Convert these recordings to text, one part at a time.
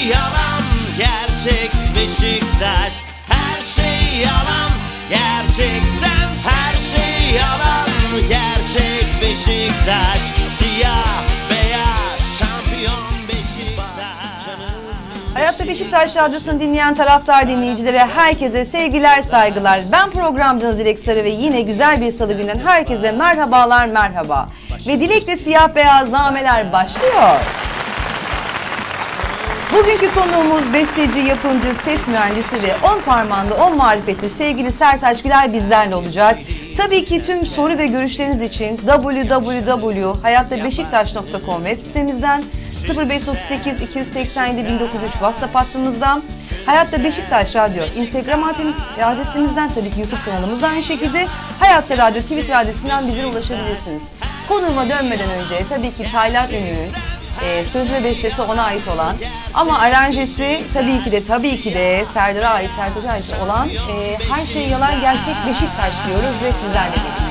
yalan, gerçek Beşiktaş. Her şey yalan, gerçek sensin. Her şey yalan, gerçek Beşiktaş. Siyah beyaz şampiyon Beşiktaş. Hayatta Beşiktaş Radyosu'nu dinleyen taraftar dinleyicilere herkese sevgiler, saygılar. Ben programcınız Dilek Sarı ve yine güzel bir salı günden herkese merhabalar, merhaba. Ve Dilek'le Siyah Beyaz Nameler başlıyor. Bugünkü konuğumuz besteci, yapımcı, ses mühendisi ve 10 parmağında 10 marifetli sevgili Sertaç Güler bizlerle olacak. Tabii ki tüm soru ve görüşleriniz için www.hayattabeşiktaş.com web sitemizden, 0538 287 1903 WhatsApp hattımızdan, Hayatta Beşiktaş Radyo Instagram adresimizden, tabii ki YouTube kanalımızdan aynı şekilde Hayatta Radyo Twitter adresinden bize ulaşabilirsiniz. Konuğuma dönmeden önce tabii ki Taylan Ünlü'nün söz ve bestesi ona ait olan ama aranjesi tabii ki de Serdar'a ait, Sertaç'a ait olan Her Şey Yalan Gerçek Beşiktaş diyoruz ve sizlerle birlikte.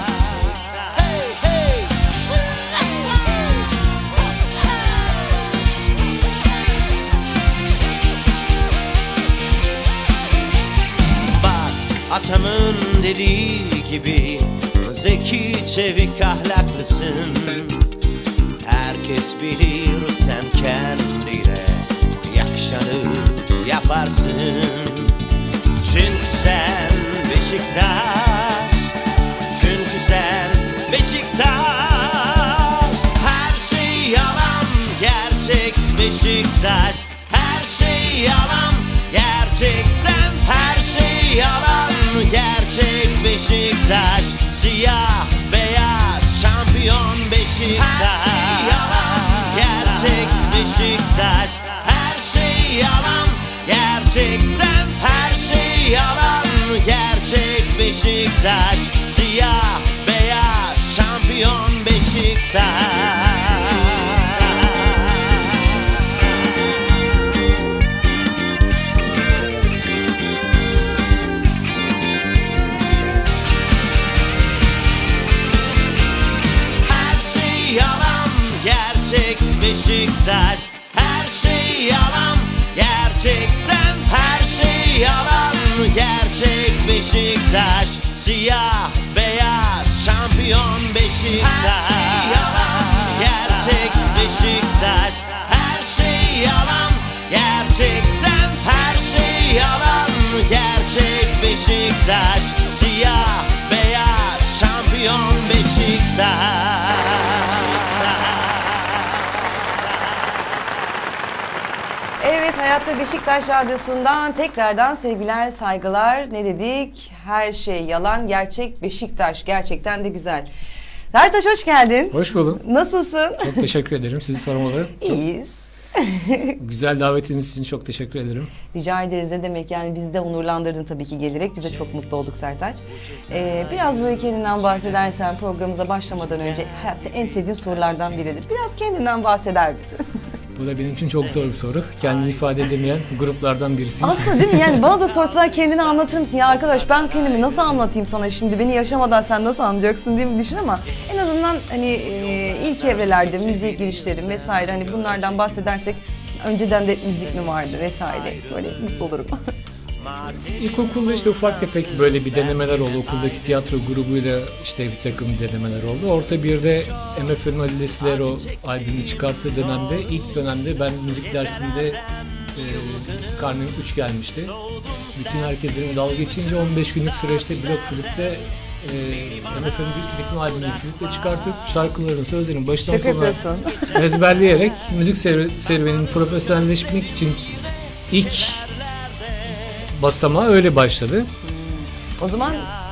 Bak atamın dediği gibi zeki, çevik, ahlaklısın. Herkes bilir sen kendine yakışanı yaparsın. Çünkü sen Beşiktaş, çünkü sen Beşiktaş. Her şey yalan, gerçek Beşiktaş. Her şey yalan, gerçek sen. Her şey yalan, gerçek Beşiktaş. Siyah beyaz şampiyon Beşiktaş. Gerçek Beşiktaş. Her şey yalan, gerçek sen. Her şey yalan, gerçek Beşiktaş. Siyah beyaz şampiyon Beşiktaş. Gerçek Beşiktaş. Her şey yalan, gerçek sen. Her şey yalan, gerçek Beşiktaş. Siyah beyaz şampiyon Beşiktaş. Gerçek Beşiktaş. Her şey yalan, gerçek sen. Her şey yalan, gerçek Beşiktaş. Siyah beyaz şampiyon Beşiktaş. Evet, Hayatta Beşiktaş Radyosu'ndan tekrardan sevgiler, saygılar. Ne dedik? Her şey yalan, gerçek Beşiktaş. Gerçekten de güzel. Sertaç hoş geldin. Hoş buldum. Nasılsın? Çok teşekkür ederim. Sizi sormalı. İyiyiz. Güzel davetiniz için çok teşekkür ederim. Rica ederiz, ne demek, yani bizi de onurlandırdın tabii ki gelerek. Biz de çok mutlu olduk Sertaç. Biraz böyle kendinden bahsedersen, programımıza başlamadan önce hayatta en sevdiğim sorulardan biridir. Biraz kendinden bahseder misin? Bu da benim için çok zor bir soru. Kendini ifade edemeyen gruplardan birisiyim. Aslında değil mi? Yani bana da sorsalar kendini anlatır mısın? Ya arkadaş, ben kendimi nasıl anlatayım sana şimdi? Beni yaşamadan sen nasıl anlayacaksın diye mi düşün, ama en azından hani ilk evrelerde müzik girişlerim vesaire, hani bunlardan bahsedersek, önceden de müzik mi vardı vesaire, böyle mutlu olurum. İlkokulda işte ufak tefek böyle bir denemeler oldu. Okuldaki tiyatro grubuyla işte bir takım denemeler oldu. Orta birde MFÖ'nün Ali Desilero albümü çıkarttığı dönemde, ilk dönemde ben müzik dersinde karnem 3 gelmişti. Bütün herkes benimle dalga geçince 15 günlük süreçte blok flütte MFÖ'nün bütün albümünü flütle çıkartıp şarkıların sözlerini baştan sona ezberleyerek müzik serüveninin profesyonelleşmek için ilk basamağı öyle başladı. O zaman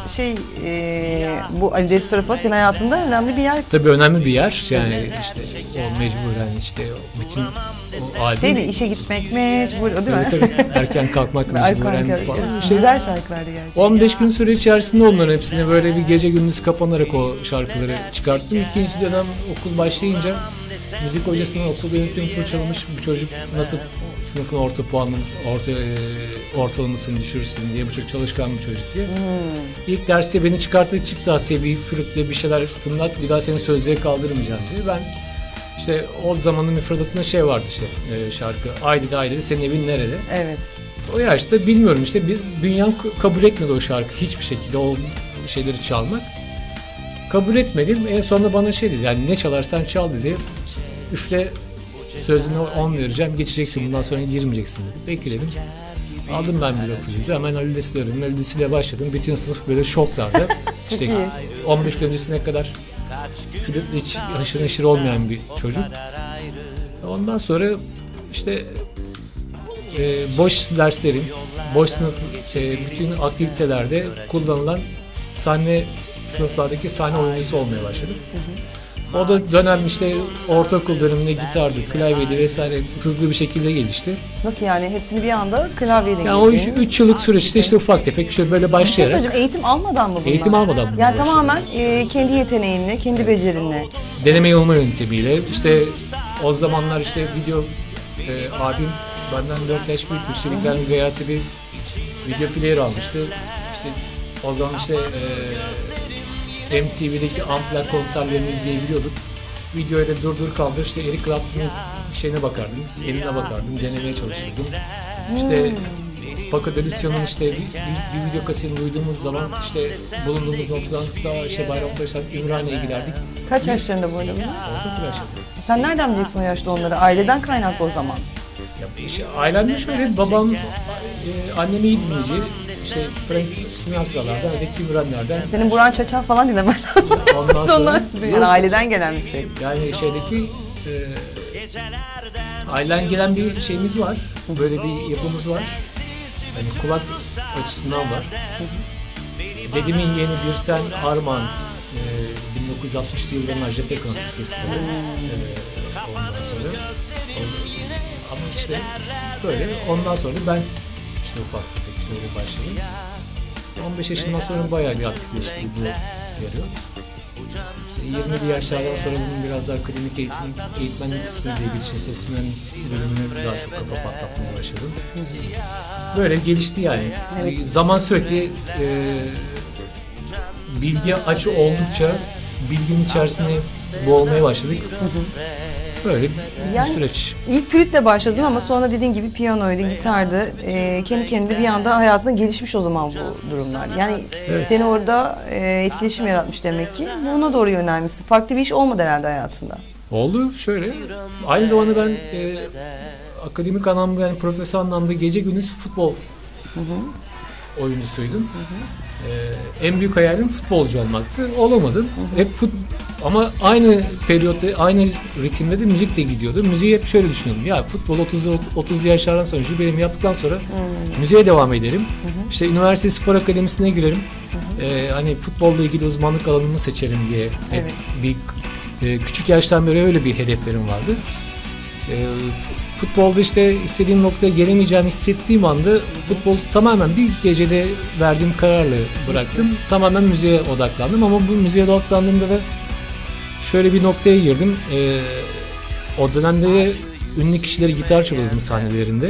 bu Ali Desilero senin hayatında önemli bir yer. Tabii önemli bir yer. Yani işte o mecburen işte bütün o albüm. İşe gitmek mecbur, o değil mi? Tabii erken kalkmak mecburen falan. Güzel şarkılardı gerçekten. 15 gün süre içerisinde onların hepsini böyle bir gece gündüz kapanarak o şarkıları çıkarttım. İkinci dönem okul başlayınca müzik hocasının okul yönetimi fırçalamış, bu çocuk nasıl sınıfın ortalamasını düşürürsün diye, bu çocuk çalışkan bir çocuk diye. İlk derste beni çıkarttı, çıktı bir flütle bir şeyler tınlat, bir daha seni sözlüğe kaldırmayacağım diye. Ben İşte o zamanın müfredatında şey vardı işte şarkı. Haydi senin evin nerede? Evet. O yaşta bilmiyorum işte bünyem kabul etmedi o şarkı hiçbir şekilde o şeyleri çalmak. Kabul etmedim. En sonunda bana şey dedi yani ne çalarsan çal dedi. Üfle sözünü 10 vereceğim geçeceksin bundan sonra girmeyeceksin dedi. Peki dedim. Aldım ben bir okuydu. Hemen Alidesi'yle öğrendim. Alidesi'yle başladım. Bütün sınıf böyle şoklardı. İşte 15 gün öncesine kadar flütle hiç haşır neşir olmayan bir çocuk. Ondan sonra işte boş derslerin, boş sınıf bütün aktivitelerde kullanılan sınıflardaki sahne oyuncusu olmaya başladım. O da dönem işte ortaokul döneminde gitardı, klavyeydi vesaire hızlı bir şekilde gelişti. Nasıl yani? Hepsini bir anda klavyede yani o 3 yıllık süreçte işte ufak tefek şöyle böyle başlayarak. Bir şey eğitim almadan mı bunlar? Eğitim almadan bunlar. Yani tamamen kendi yeteneğinle, kendi becerinle. Deneme yanılma yöntemiyle işte o zamanlar işte video abim benden 4 yaş büyük işte bir tane VHS bir video player almıştı. İşte o zaman işte MTV'deki Unplugged konserlerini izleyebiliyorduk. Videoya da durdur kaldır işte Eric Clapton'ın şeyine bakardım, eline bakardım, denemeye çalışırdım. İşte Paco de Lucio'nun işte bir video kasetini duyduğumuz zaman işte bulunduğumuz noktadan daha işte Bayrampaşa'dan Ümraniye'ye giderdik. Kaç yaşlarında bu arada? Ortaokul yaşlarında. Sen nereden bileceksin o yaşta onları? Aileden kaynaklı o zaman. Ya işte ailemde şöyle babam annem iyi dinleyici. İşte Frank Sinatra'lardan, Zeki Mürenler'den. Senin Burhan Çaçan falan dinlemen lazım. Ondan sonra yani aileden gelen bir şey. yani şeydeki aileden gelen bir şeyimiz var. Böyle bir yapımız var. Yani kulak açısından var. Dedemin yeğeni Birsen Arman 1960'lı yılların Ajda Pekkan Türkçesi. Ondan sonra ama işte böyle ondan sonra ben işte ufak tefek şöyle başladım. 15 yaşından sonra bayağı bir aktifleşti bu yarıyor. İşte 20'li yaşlardan sonra bunun biraz daha klinik eğitmenlik kısmıyla ilgili işte ses mühendisliği bölümüne daha çok kafa patlatmaya başladım. Böyle gelişti yani. Evet. Zaman sürekli bilgi açı oldukça bilginin içerisine boğulmaya başladık. Böyle bir süreç. İlk flütle başladın ama sonra dediğin gibi piyanoydu, gitardı. Kendi kendine bir anda hayatında gelişmiş o zaman bu durumlar. Yani evet. Seni orada etkileşim yaratmış demek ki. Buna doğru yönelmişsin. Farklı bir iş olmadı herhalde hayatında. Oldu şöyle. Aynı zamanda ben akademik anlamda yani profesyonel anlamda gece gündüz futbol oyuncusuydum. En büyük hayalim futbolcu olmaktı. Olamadım. Hep ama aynı periyotta, aynı ritimde de müzik de gidiyordu. Müziği hep şöyle düşünüyordum. Ya futbol 30 yaşlardan sonra jübilemi yaptıktan sonra müziğe devam ederim. İşte üniversite spor akademisine girerim. Hani futbolla ilgili uzmanlık alanımı seçerim diye. Evet. Küçük yaştan beri öyle bir hedeflerim vardı. Futbolda işte istediğim noktaya gelemeyeceğimi hissettiğim anda futbolu tamamen bir gecede verdiğim kararla bıraktım. Tamamen müziğe odaklandım ama bu müziğe odaklandığımda da şöyle bir noktaya girdim. O dönemde de ünlü kişileri gitar çalıyordum sahnelerinde.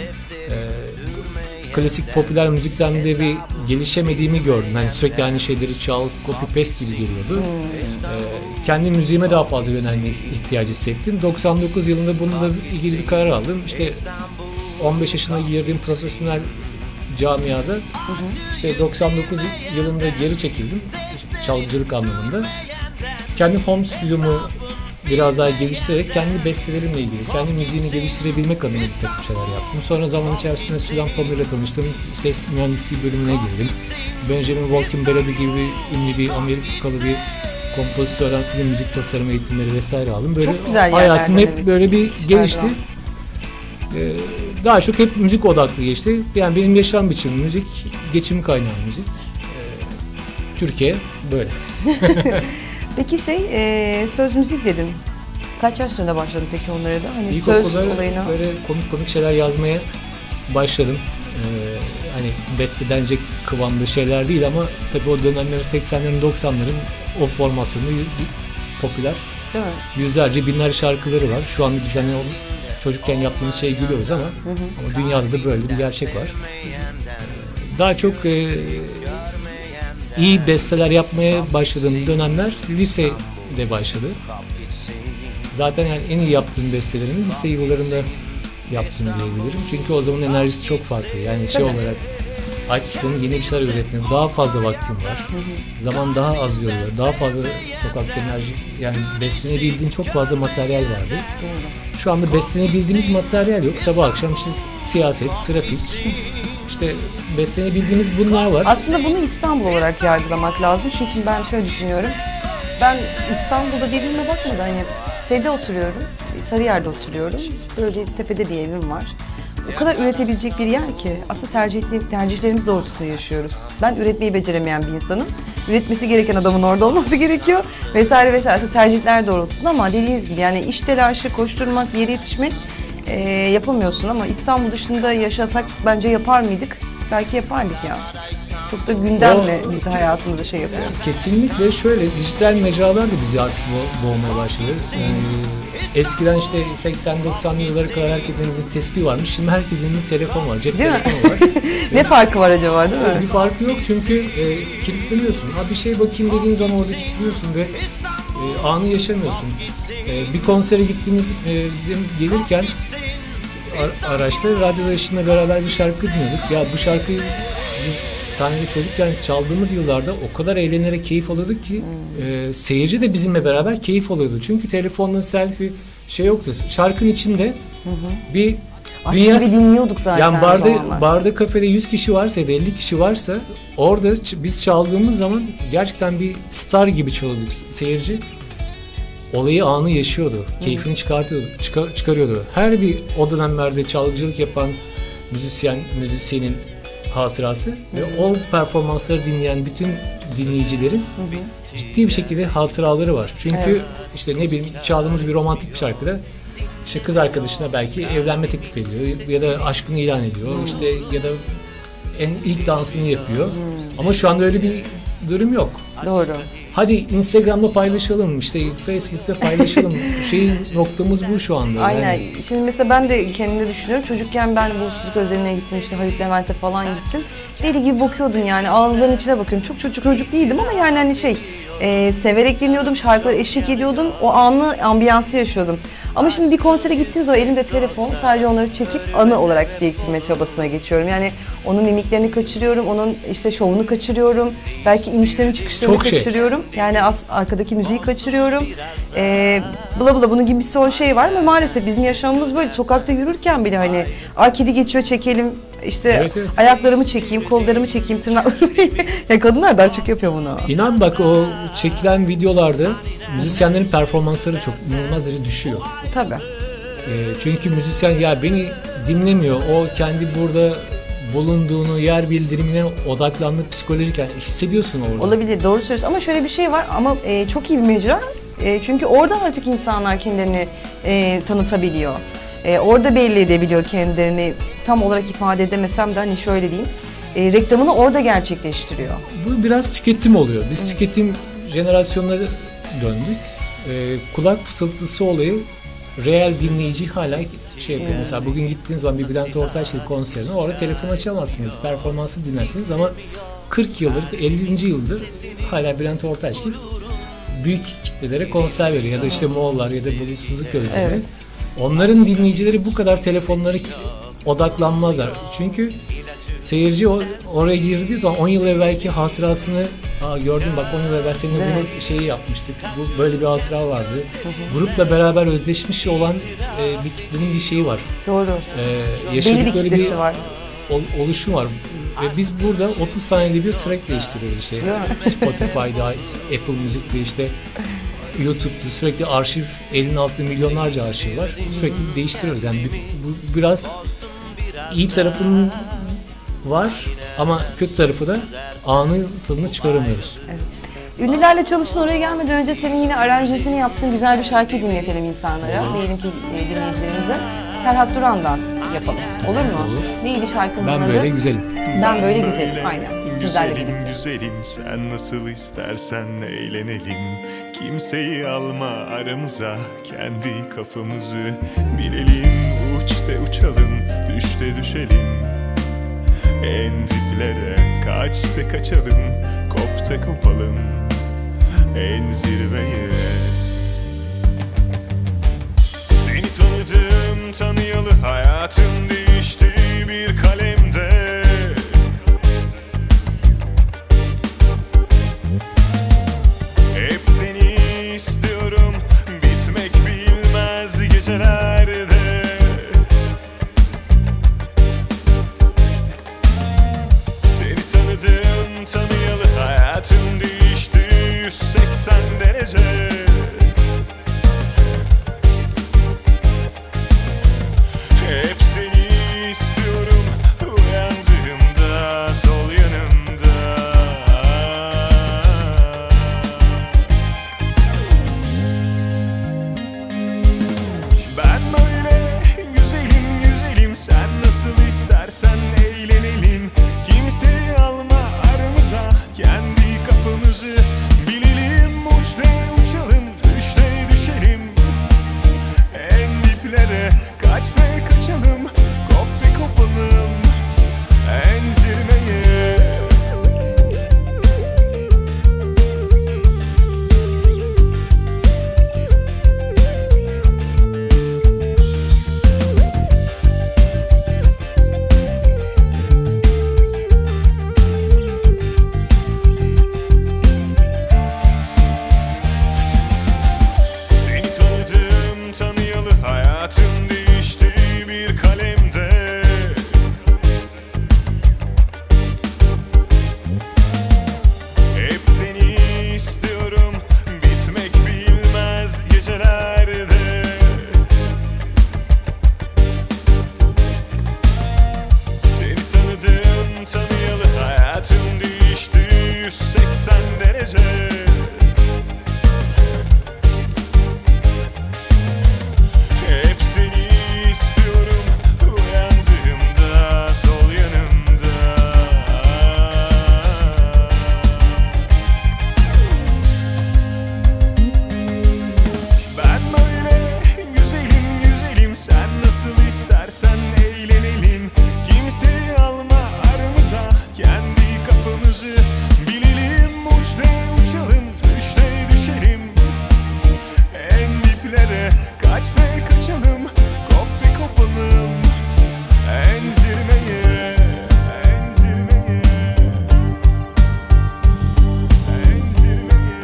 Klasik popüler müzikten de bir gelişemediğimi gördüm. Yani sürekli aynı şeyleri çal, copy paste gibi geliyordu. Kendi müziğime daha fazla yönelmeye ihtiyacı hissettim. 99 yılında bununla ilgili bir karar aldım. İşte 15 yaşına girdiğim profesyonel camiada işte 99 yılında geri çekildim. Çalgıcılık anlamında. Kendi home stüdyomu biraz daha geliştirerek kendi bestelerimle ilgili, kendi müziğimi geliştirebilmek adına bir takım şeyler yaptım. Sonra zaman içerisinde Suzanne Palmer ile tanıştım. Ses mühendisliği bölümüne girdim. Benjamin Walkin Belady gibi ünlü bir Amerikalı bir kompozitörden film müzik tasarım eğitimleri vesaire aldım. Böyle hayatım hep böyle bir gelişti. Daha çok hep müzik odaklı geçti. Yani benim yaşam biçimim müzik, geçim kaynağı müzik. Türkiye böyle. Peki söz müzik dedin. Kaç yaş sonra başladın peki onlara da? Hani İlkokulda böyle komik şeyler yazmaya başladım. Hani bestelenecek kıvamda şeyler değil ama tabii o dönemleri 80'lerin 90'ların o formasyonu popüler. Değil mi? Yüzlerce binlerce şarkıları var. Şu anda biz hani çocukken yaptığımız şeye gülüyoruz ama dünyada da böyle bir gerçek var. Daha çok iyi besteler yapmaya başladığım dönemler lisede başladı. Zaten yani en iyi yaptığım bestelerimi lise yıllarında yaptım diyebilirim. Çünkü o zaman enerjisi çok farklı. Yani şey olarak açsın, yeni bir şeyler üretmeye daha fazla vaktim var. Zaman daha az yoruyor. Daha fazla sokakta enerji, yani beslenebildiğin çok fazla materyal vardı. Şu anda beslenebildiğimiz materyal yok. Sabah akşam işte siyaset, trafik, işte beslenebildiğimiz bunlar var. Aslında bunu İstanbul olarak yargılamak lazım. Çünkü ben şöyle düşünüyorum. Ben İstanbul'da dediğime bakmadan hani şeyde oturuyorum, Sarıyer'de oturuyorum. Böyle tepede bir evim var. O kadar üretebilecek bir yer ki aslında tercihlerimiz doğrultusunda yaşıyoruz. Ben üretmeyi beceremeyen bir insanım. Üretmesi gereken adamın orada olması gerekiyor vesaire vesaire. Aslında tercihler doğrultusunda ama dediğiniz gibi yani iş telaşı, koşturmak, bir yere yetişmek yapamıyorsun ama İstanbul dışında yaşasak bence yapar mıydık? Belki yapardık ya. Çok da gündemle bizi hayatımıza şey yapıyor. Kesinlikle şöyle, dijital mecralar da bizi artık boğmaya başladı. Eskiden işte 80-90'lı yıllara kadar herkesin elinde tespih varmış. Şimdi herkesin elinde telefon var, cep telefonu var. Ne farkı var acaba değil mi? Bir farkı yok çünkü kilitleniyorsun. Bir şey bakayım dediğin zaman orada kilitleniyorsun ve anı yaşamıyorsun. Bir konsere gittiğimiz gelirken araçta radyoda eşimle beraber bir şarkı dinliyorduk. Ya bu şarkıyı biz sahnede çocukken çaldığımız yıllarda o kadar eğlenerek keyif alıyorduk ki seyirci de bizimle beraber keyif alıyordu. Çünkü telefonla selfie şey yoktu. Şarkının içinde bir dünya gibi dinliyorduk zaten. Yani barda kafede 100 kişi varsa ya da 50 kişi varsa orada biz çaldığımız zaman gerçekten bir star gibi çalıyorduk. Seyirci olayı, anı yaşıyordu. Keyfini çıkarıyordu. Her bir o dönemlerde çalgıcılık yapan müzisyenin hatırası ve o performansları dinleyen bütün dinleyicilerin ciddi bir şekilde hatıraları var. Çünkü işte ne bileyim çaldığımız bir romantik bir şarkıda işte kız arkadaşına belki evlenme teklif ediyor ya da aşkını ilan ediyor işte ya da ilk dansını yapıyor. Ama şu anda öyle bir durum yok. Doğru. Hadi Instagram'da paylaşalım, işte Facebook'ta paylaşalım. Noktamız bu şu anda. Aynen. Yani. Şimdi mesela ben de kendimde düşünüyorum. Çocukken ben Bulutsuzluk Özlemi'ne gittim, işte Haluk Levent'e falan gittim. Deli gibi bakıyordun yani, ağızlarının içine bakıyorum. Çok çocuk değildim ama yani hani severek dinliyordum, şarkılara eşlik ediyordum. O anı, ambiyansı yaşıyordum. Ama şimdi bir konsere gittiğim zaman elimde telefon, sadece onları çekip anı olarak biriktirme çabasına geçiyorum. Yani onun mimiklerini kaçırıyorum, onun işte şovunu kaçırıyorum. Belki inişlerini çıkışlarını kaçırıyorum. Yani arkadaki müziği kaçırıyorum. Bunun gibi bir son şey var ama maalesef bizim yaşamımız böyle. Sokakta yürürken bile hani kedi geçiyor çekelim. İşte evet. Ayaklarımı çekeyim, kollarımı çekeyim, tırnaklarımı. Ya kadınlar daha çok yapıyor bunu. İnan bak o çekilen videolarda müzisyenlerin performansları çok inanılmaz derece düşüyor. Tabii. Çünkü müzisyen ya beni dinlemiyor. O kendi burada bulunduğunu, yer bildirimine odaklandı psikolojik yani hissediyorsun orada. Olabilir, doğru söylüyorsun ama şöyle bir şey var ama çok iyi bir mecra. Çünkü orada artık insanlar kendilerini tanıtabiliyor. Orada belli edebiliyor kendilerini. Tam olarak ifade edemesem de hani şöyle diyeyim. Reklamını orada gerçekleştiriyor. Bu biraz tüketim oluyor. Biz tüketim jenerasyonuna döndük. Kulak fısıltısı olayı reel dinleyici hala şey yapıyor. Mesela bugün gittiğiniz zaman bir Bülent Ortaçgil konserine orada telefon açamazsınız. Performansı dinlersiniz ama 40 yıldır, 50. yıldır hala Bülent Ortaçgil büyük kitlelere konser veriyor. Ya da işte Moğollar ya da Bulutsuzluk Özlemi. Evet. Onların dinleyicileri bu kadar telefonlara odaklanmazlar. Çünkü seyirci oraya girdiği zaman 10 yıl evvelki hatırasını gördüm bak 10 yıl evvel seninle bunu şeyi yapmıştık. Böyle bir hatıra vardı. Grupla beraber özdeşmiş olan bir kitlenin bir şeyi var. Doğru. Yaşadık böyle bir var. Oluşum var. Ve biz burada 30 saniyede bir track değiştiriyoruz işte. Spotify'da, Apple Music'te işte YouTube'da sürekli arşiv, elin altında milyonlarca arşiv var. Sürekli değiştiriyoruz. Yani bu biraz iyi tarafının var ama kötü tarafı da anı tadını çıkaramıyoruz. Evet. Ünlülerle çalıştın, oraya gelmeden önce senin yine aranjesini yaptığın güzel bir şarkı dinletelim insanlara. Diyelim ki dinleyicilerimize. Serhat Duran'dan yapalım. Olur mu? Olur. Neydi şarkımızın adı? Ben böyle güzelim. Ben böyle güzelim. Aynen. Sizlerle Güzelim birlikte. güzelim sen nasıl istersen eğlenelim. Kimseyi alma aramıza, kendi kafamızı bilelim. Uç de uçalım, düş de düşelim. En diplere kaç de kaçalım, kop da kopalım en zirveye. tanıyalı hayatım değişti bir kalemde. Hep seni istiyorum, bitmek bilmez gecelerde. Seni tanıdım tanıyalı hayatım değişti 180 derece. Hep seni istiyorum, uyandığımda sol yanımda. Ben böyle güzelim güzelim, sen nasıl istersen eğlenelim. Kimseyi alma aramıza, kendi kapımızı bilelim. Uçta uçalım, düşte düşelim. En diplere kaçta kaçalım, kopta kopalım en zirveye. Seni tanıdım tanıyalı hayatım değişti bir kalemde. Hep seni istiyorum, bitmek bilmez gecelerde. Seni tanıdım tanıyalı hayatım değişti 180 derece. Hep seni istiyorum, uyandığımda sol yanımda. Ben böyle güzelim güzelim, sen nasıl istersen eğlenelim. Kimseyi alma aramıza, kendi kapımızı bilelim. Uçta uçalım, düşte düşelim. En diplere kaçta kaçalım, kopta kopalım en zirveye. En zirveye. En zirveye.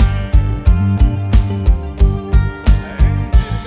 En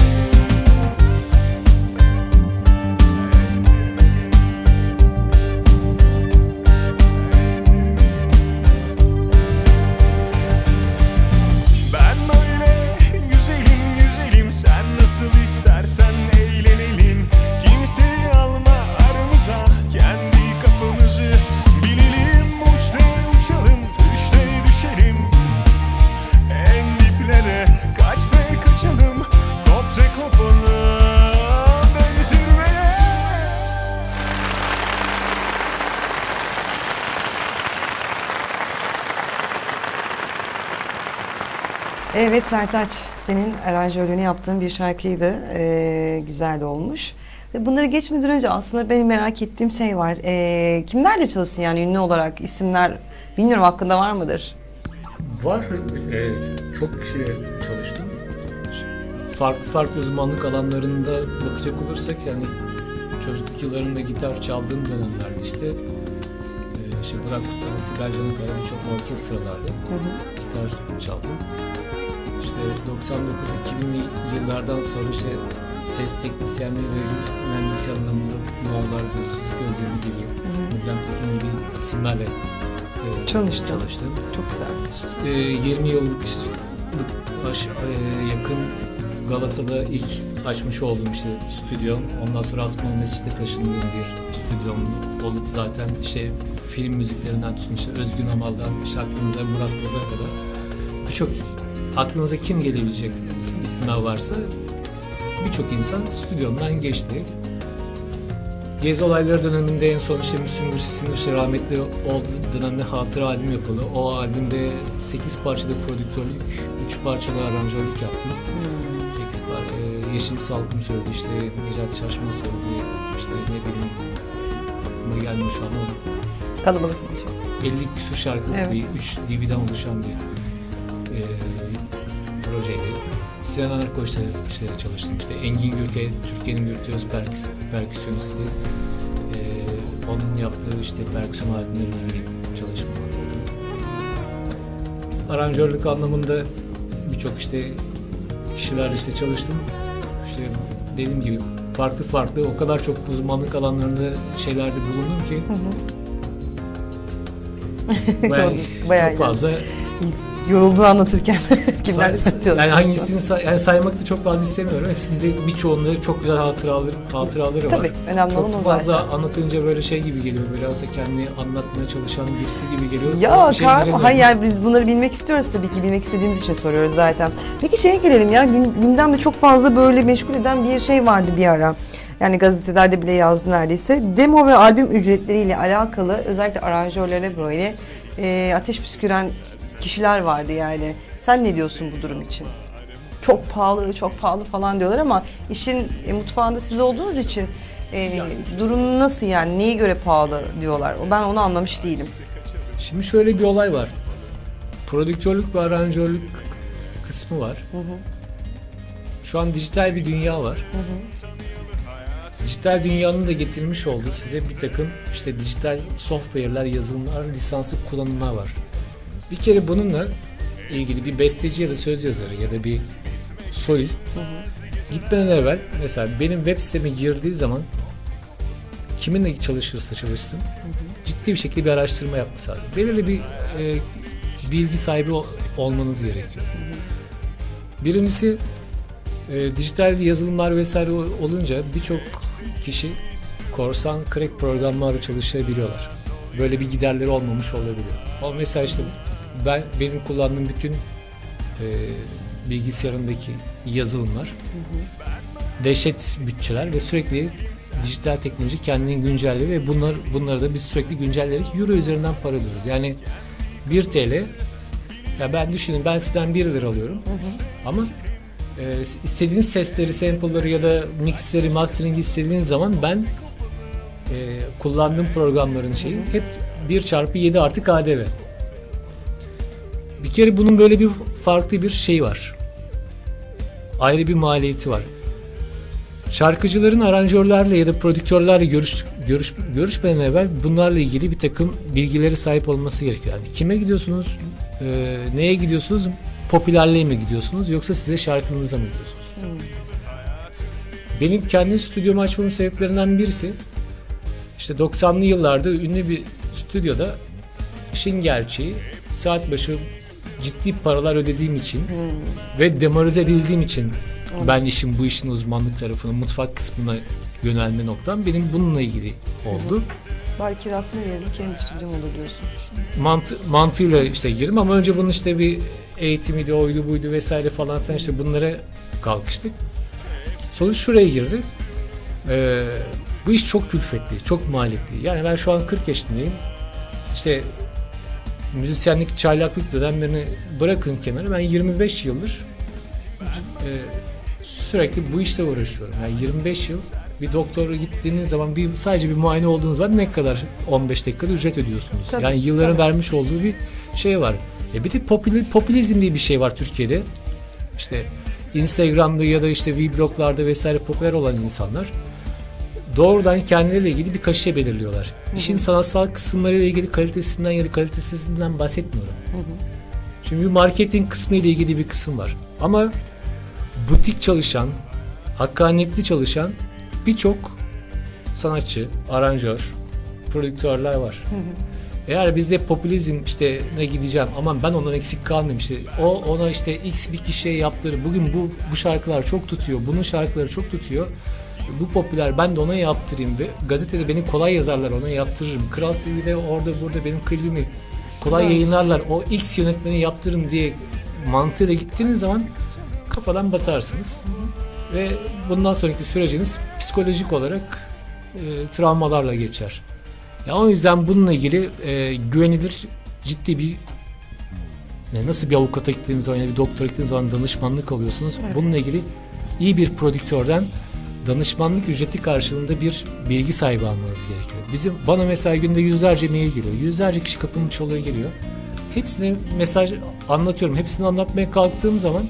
Ben böyle güzelim güzelim, sen nasıl istersen eğlenelim. Kimseyi alma aramıza, kendi kapımızı bilelim. Uçta uçalım, düşte düşelim. En diplere kaçta kaçalım, kopta kopalım en zirveye. Evet Sertaç, senin aranjörlüğünü yaptığın bir şarkıydı. Güzel de olmuş. Ve bunları geçmeden önce aslında benim merak ettiğim şey var. Kimlerle çalışsın yani ünlü olarak isimler, bilmiyorum hakkında var mıdır? Var. Çok kişiyle çalıştım. Farklı uzmanlık alanlarında bakacak olursak yani çocukluk yıllarında gitar çaldığım dönemlerde işte Burak Kutlu'dan Sibel Can'a kadar birçok orkestralarda gitar çaldım. İşte 99-2000'li yıllardan sonra işte ses teknisyenleri ve mühendis anlamında Moğollar, Gülsüzlük Özlemi gibi, Özlem Tekin gibi isimlerle çalıştım. Çok güzel. 20 yıllık yakın Galata'da ilk açmış olduğum işte stüdyom. Ondan sonra Asmalı Mescid'e taşındığım bir stüdyom olup zaten işte film müziklerinden tutun işte Özgün Amal'dan işte aklınıza Murat Boz'a kadar birçok aklınıza kim gelebilecek isimler varsa birçok insan stüdyomdan geçti. Gezi olayları döneminde en son işte Müslüm Gürses'in işte rahmetli olduğu dönemde hatıra albüm yapıldı. O albümde 8 parçada prodüktörlük, 3 parçada aranjörlük yaptım. 8 parça, Yeşim Salkım söyledi, işte Necati Şaşman söyledi, işte ne bileyim aklıma gelmiyor şu an ama. Kalabalık. 50 küsur şarkılık evet. bir 3 DVD'den oluşan bir projeydi. Sinan Arko işte çalıştım. İşte Engin Gürke, Türkiye'nin virtüöz perküsyonisti. Onun yaptığı işte perküsyon albümleriyle ilgili çalışmalar oldu. Aranjörlük anlamında birçok işte kişilerle işte çalıştım. İşte dediğim gibi farklı o kadar çok uzmanlık alanlarında şeylerde bulundum ki bayağı çok fazla yorulduğu anlatırken kimlerle tutuyorsun? Yani hangisini saymak da çok fazla istemiyorum. Hepsinde birçoğunda çok güzel hatıraları var. Tabii, önemli olan o çok fazla zaten. anlatınca böyle şey gibi geliyor. Biraz da kendini anlatmaya çalışan birisi gibi geliyor. Ya şey hayır yani biz bunları bilmek istiyoruz tabii ki. Bilmek istediğimiz için soruyoruz zaten. Peki şeye gelelim ya. Gündemde çok fazla böyle meşgul eden bir şey vardı bir ara. Yani gazetelerde bile yazdı neredeyse. Demo ve albüm ücretleriyle alakalı özellikle aranjörlere böyle ateş püsküren kişiler vardı yani. Sen ne diyorsun bu durum için? Çok pahalı falan diyorlar ama işin mutfağında siz olduğunuz için durum nasıl yani? Neye göre pahalı diyorlar? Ben onu anlamış değilim. Şimdi şöyle bir olay var. Prodüktörlük ve aranjörlük kısmı var. Şu an dijital bir dünya var. Dijital dünyanın da getirmiş olduğu size bir takım işte dijital software'ler, yazılımlar, lisanslı kullanımlar var. Bir kere bununla ilgili bir besteci ya da söz yazarı ya da bir solist gitmeden evvel mesela benim web siteme girdiği zaman kiminle çalışırsa çalışsın ciddi bir şekilde bir araştırma yapması lazım. Belirli bir bilgi sahibi olmanız gerekiyor. Birincisi dijital yazılımlar vesaire olunca birçok kişi korsan crack programlarla çalışabiliyorlar. Böyle bir giderleri olmamış olabiliyor. O mesela işte benim kullandığım bütün bilgisayarımdaki yazılımlar dehşet bütçeler ve sürekli dijital teknoloji kendini güncelliyor ve bunları da biz sürekli güncelleyerek euro üzerinden para ödüyoruz. Yani 1 TL ya ben düşünün ben sizden 1 lira alıyorum ama istediğiniz sesleri, sample'ları ya da mixleri, mastering'i istediğiniz zaman ben kullandığım programların şeyi hep 1/7 artı KDV. Bir kere bunun böyle bir farklı bir şey var. Ayrı bir maliyeti var. Şarkıcıların aranjörlerle ya da prodüktörlerle görüşmeden evvel bunlarla ilgili bir takım bilgileri sahip olması gerekiyor. Yani kime gidiyorsunuz, neye gidiyorsunuz, popülerliğe mi gidiyorsunuz yoksa size şarkınıza mı gidiyorsunuz? Benim kendi stüdyomu açmamın sebeplerinden birisi işte 90'lı yıllarda ünlü bir stüdyoda işin gerçeği saat başı ciddi paralar ödediğim için ve demoralize edildiğim için ben bu işin uzmanlık tarafına, mutfak kısmına yönelme noktam benim bununla ilgili oldu. Bari kirasını verelim, kendi stüdyom olur diyorsun. Mantığıyla işte girdim ama önce bunun işte bir eğitimiydi, oydu buydu vesaire falan filan işte bunlara kalkıştık. Sonuç şuraya girdi. Bu iş çok külfetli, çok maliyetli. Yani ben şu an 40 yaşındayım. İşte müzisyenlik, çaylaklık dönemlerini bırakın kenara. Ben 25 yıldır sürekli bu işle uğraşıyorum. Yani 25 yıl bir doktora gittiğiniz zaman sadece bir muayene olduğunuz zaman ne kadar 15 dakikada ücret ödüyorsunuz. Tabii, yani yılların vermiş olduğu bir şey var. Bir de popülizm diye bir şey var Türkiye'de. İşte Instagram'da ya da işte vloglarda vesaire popüler olan insanlar doğrudan kendileriyle ilgili bir kaşe belirliyorlar. İşin sanatsal kısımlarıyla ilgili kalitesinden ya da kalitesizliğinden bahsetmiyorum. Şimdi bir marketing kısmı ile ilgili bir kısım var. Ama butik çalışan, hakkaniyetli çalışan birçok sanatçı, aranjör, prodüktörler var. Eğer bizde popülizm işte ne gideceğim aman ben ondan eksik kalmayayım işte o ona işte x bir kişiye yaptırır. Bugün bu şarkılar çok tutuyor. Bunun şarkıları çok tutuyor. Bu popüler ben de ona yaptırayım ve gazetede beni kolay yazarlar ona yaptırırım. Kral TV'de orada burada benim klibimi kolay yayınlarlar. O X yönetmeni yaptırırım diye mantığıyla gittiğiniz zaman kafadan batarsınız. Ve bundan sonraki süreciniz psikolojik olarak travmalarla geçer. Ya o yüzden bununla ilgili güvenilir ciddi bir nasıl bir avukata gittiğiniz zaman ya bir doktora gittiğiniz zaman danışmanlık alıyorsunuz. Evet. Bununla ilgili iyi bir prodüktörden danışmanlık ücreti karşılığında bir bilgi sahibi almanız gerekiyor. Bana mesela günde yüzlerce mail geliyor. Yüzlerce kişi kapımın çalıyor geliyor. Hepsine mesaj anlatıyorum. Hepsini anlatmaya kalktığım zaman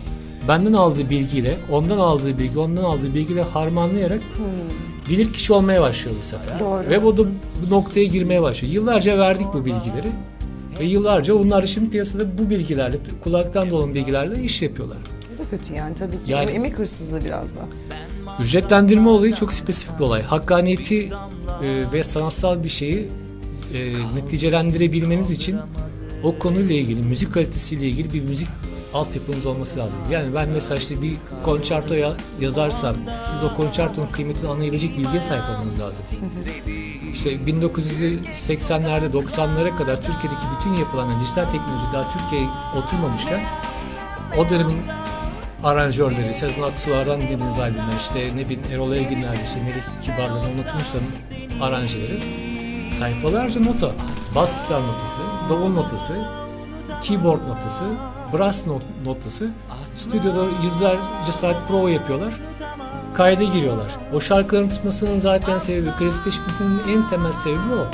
benden aldığı bilgiyle, ondan aldığı bilgi, ondan aldığı bilgiyle harmanlayarak bilir kişi olmaya başlıyor bu sefer. Doğru. Ve bu noktaya girmeye başlıyor. Yıllarca verdik bu bilgileri ve yıllarca onlar şimdi piyasada bu bilgilerle, kulaktan dolan bilgilerle iş yapıyorlar. Bu da kötü yani tabii ki. Yani- Emek hırsızlığı biraz da. Ücretlendirme olayı çok spesifik bir olay. Hakkaniyeti ve sanatsal bir şeyi neticelendirebilmeniz için o konuyla ilgili, müzik kalitesiyle ilgili bir müzik altyapınız olması lazım. Yani ben mesela işte bir konçerto yazarsam siz o konçertonun kıymetini anlayabilecek bilgiye sahip olmanız lazım. İşte 1980'lerde 90'lara kadar Türkiye'deki bütün yapılan yani dijital teknoloji daha Türkiye'ye oturmamışken o dönemin aranjörleri, Sezen Aksu'lardan dediğiniz albümler, işte ne bileyim Erol Evginler, işte Melih Kibar'ların, Unutulmuşların aranjeleri sayfalarca nota, bas gitar notası, davul notası, keyboard notası, brass notası, stüdyoda yüzlerce saat prova yapıyorlar, kayda giriyorlar. O şarkıların tutmasının zaten sebebi, klasikleşmesinin en temel sebebi o.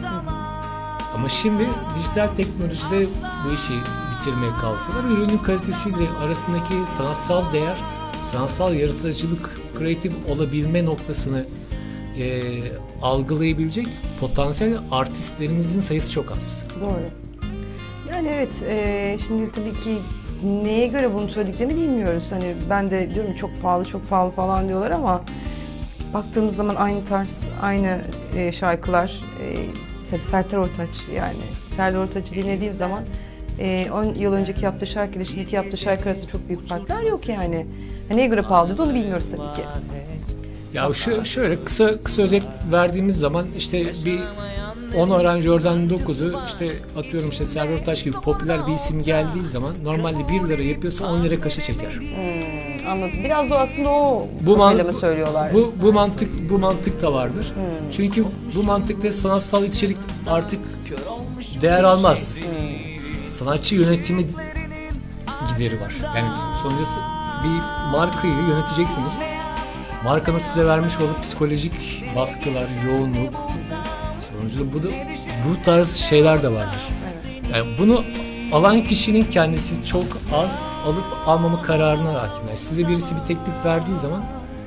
Ama şimdi dijital teknolojide bu işi bitirmeye kalkıyorlar. Ürünün kalitesiyle arasındaki sanatsal değer, sanatsal yaratıcılık, kreatif olabilme noktasını algılayabilecek potansiyel artistlerimizin sayısı çok az. Doğru. Yani evet, şimdi tabii ki neye göre bunu söylediklerini bilmiyoruz. Hani ben de diyorum çok pahalı falan diyorlar ama baktığımız zaman aynı tarz, aynı şarkılar, mesela Serdar Ortaç, yani Serdar Ortaç'ı dinlediğim zaman 10 yıl önceki yaptığı şarkı ile şimdiki yaptığı şarkı arasında çok büyük farklar yok yani. Neye göre pahalı dedi onu bilmiyoruz tabii ki. Ya şöyle kısa özet verdiğimiz zaman işte bir 10 aranjörden 9'u işte atıyorum işte Serdar Ortaç gibi popüler bir isim geldiği zaman normalde 1 lira yapıyorsa 10 lira kaşı çeker. Anladım. Biraz da aslında o Bu problemi söylüyorlar. bu mantık da vardır. Çünkü bu mantıkta sanatsal içerik artık değer almaz. Sanatçı yönetimi gideri var. Yani sonuçta bir markayı yöneteceksiniz. Markanın size vermiş olduğu psikolojik baskılar, yoğunluk, sonucunda bu tarz şeyler de vardır. Yani bunu alan kişinin kendisi çok az alıp almama kararına hakim. Yani size birisi bir teklif verdiği zaman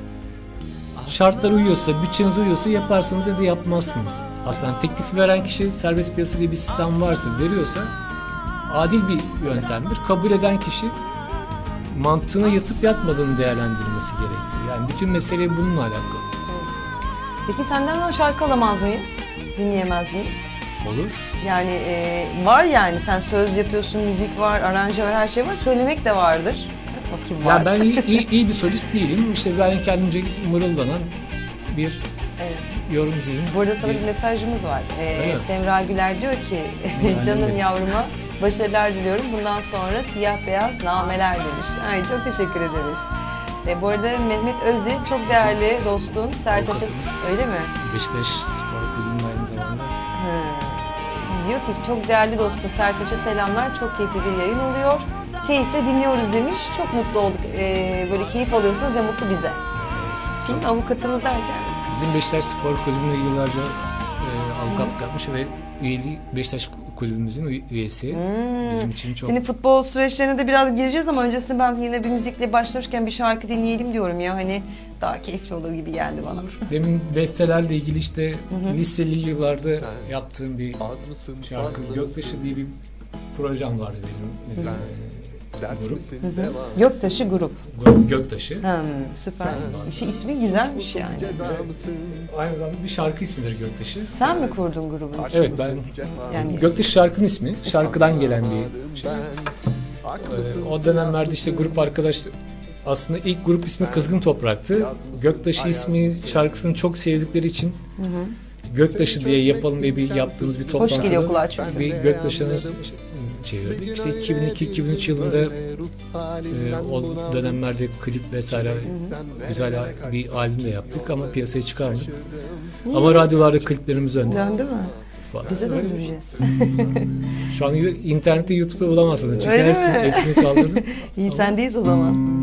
şartlar uyuyorsa, bütçeniz uyuyorsa yaparsınız ya da yapmazsınız. Aslında teklifi veren kişi serbest piyasa diye bir sistem varsa, veriyorsa adil bir yöntemdir. Kabul eden kişi mantığına yatıp yatmadığını değerlendirilmesi gerekiyor. Yani bütün mesele bununla alakalı. Peki senden şarkı alamaz mıyız? Dinleyemez miyiz? Olur. Yani var yani sen söz yapıyorsun, müzik var, aranje var, her şey var. Söylemek de vardır. Bakayım var. Ya ben iyi bir solist değilim. İşte ben kendimce mırıldanan bir yorumcuyum. Burada sana bir mesajımız var. Öyle mi? Semra Güler diyor ki, canım yavruma başarılar diliyorum. Bundan sonra siyah beyaz nameler demiş. Ay çok teşekkür ederiz. Bu arada Mehmet Özde çok değerli dostum. Sertaş'a Avukatımız. öyle mi? Beşiktaş Spor Kulübü'nün aynı zamanda. Diyor ki çok değerli dostum Sertaş'a selamlar. Çok keyifli bir yayın oluyor. Keyifle dinliyoruz demiş. Çok mutlu olduk. Böyle keyif alıyorsunuz, ne mutlu bize. Kim? Avukatımız derken? Bizim Beşiktaş Spor Kulübü'nde yıllarca avukatlık yapmış ve üyeliği Beşiktaş Kulübümüzün üyesi. Bizim için çok... Senin futbol süreçlerine de biraz gireceğiz ama öncesinde ben yine bir müzikle başlamışken bir şarkı dinleyelim diyorum ya. Hani daha keyifli olur gibi geldi bana. Demin bestelerle ilgili işte liseli yıllarda yaptığım bir şarkı. Göktaşı diye bir projem vardı benim. Grup. Göktaşı grup. Göktaşı. Süper. İsmi güzelmiş yani. Aynı zamanda bir şarkı ismidir Göktaşı. Sen mi kurdun grubun? Evet ben. Yani Göktaşı şarkının ismi. Şarkıdan gelen bir şey. O dönemlerde işte grup arkadaş aslında ilk grup ismi Kızgın Toprak'tı. Göktaşı ismi şarkısını çok sevdikleri için Göktaşı diye yapalım diye yaptığımız bir toplantıda hoş geliyor kulağa çünkü. bir Göktaşı'nı çevirdik. İşte 2002-2003 yılında o dönemlerde klip vesaire güzel bir albüm de yaptık ama piyasaya çıkarmadık. Ama radyolarda kliplerimiz önde. döndü mü? Bize de göreceğiz. Şu an internette, YouTube'da bulamazsınız. Çünkü Öyle mi? hepsini kaldırdım. İyi sendeyiz o zaman.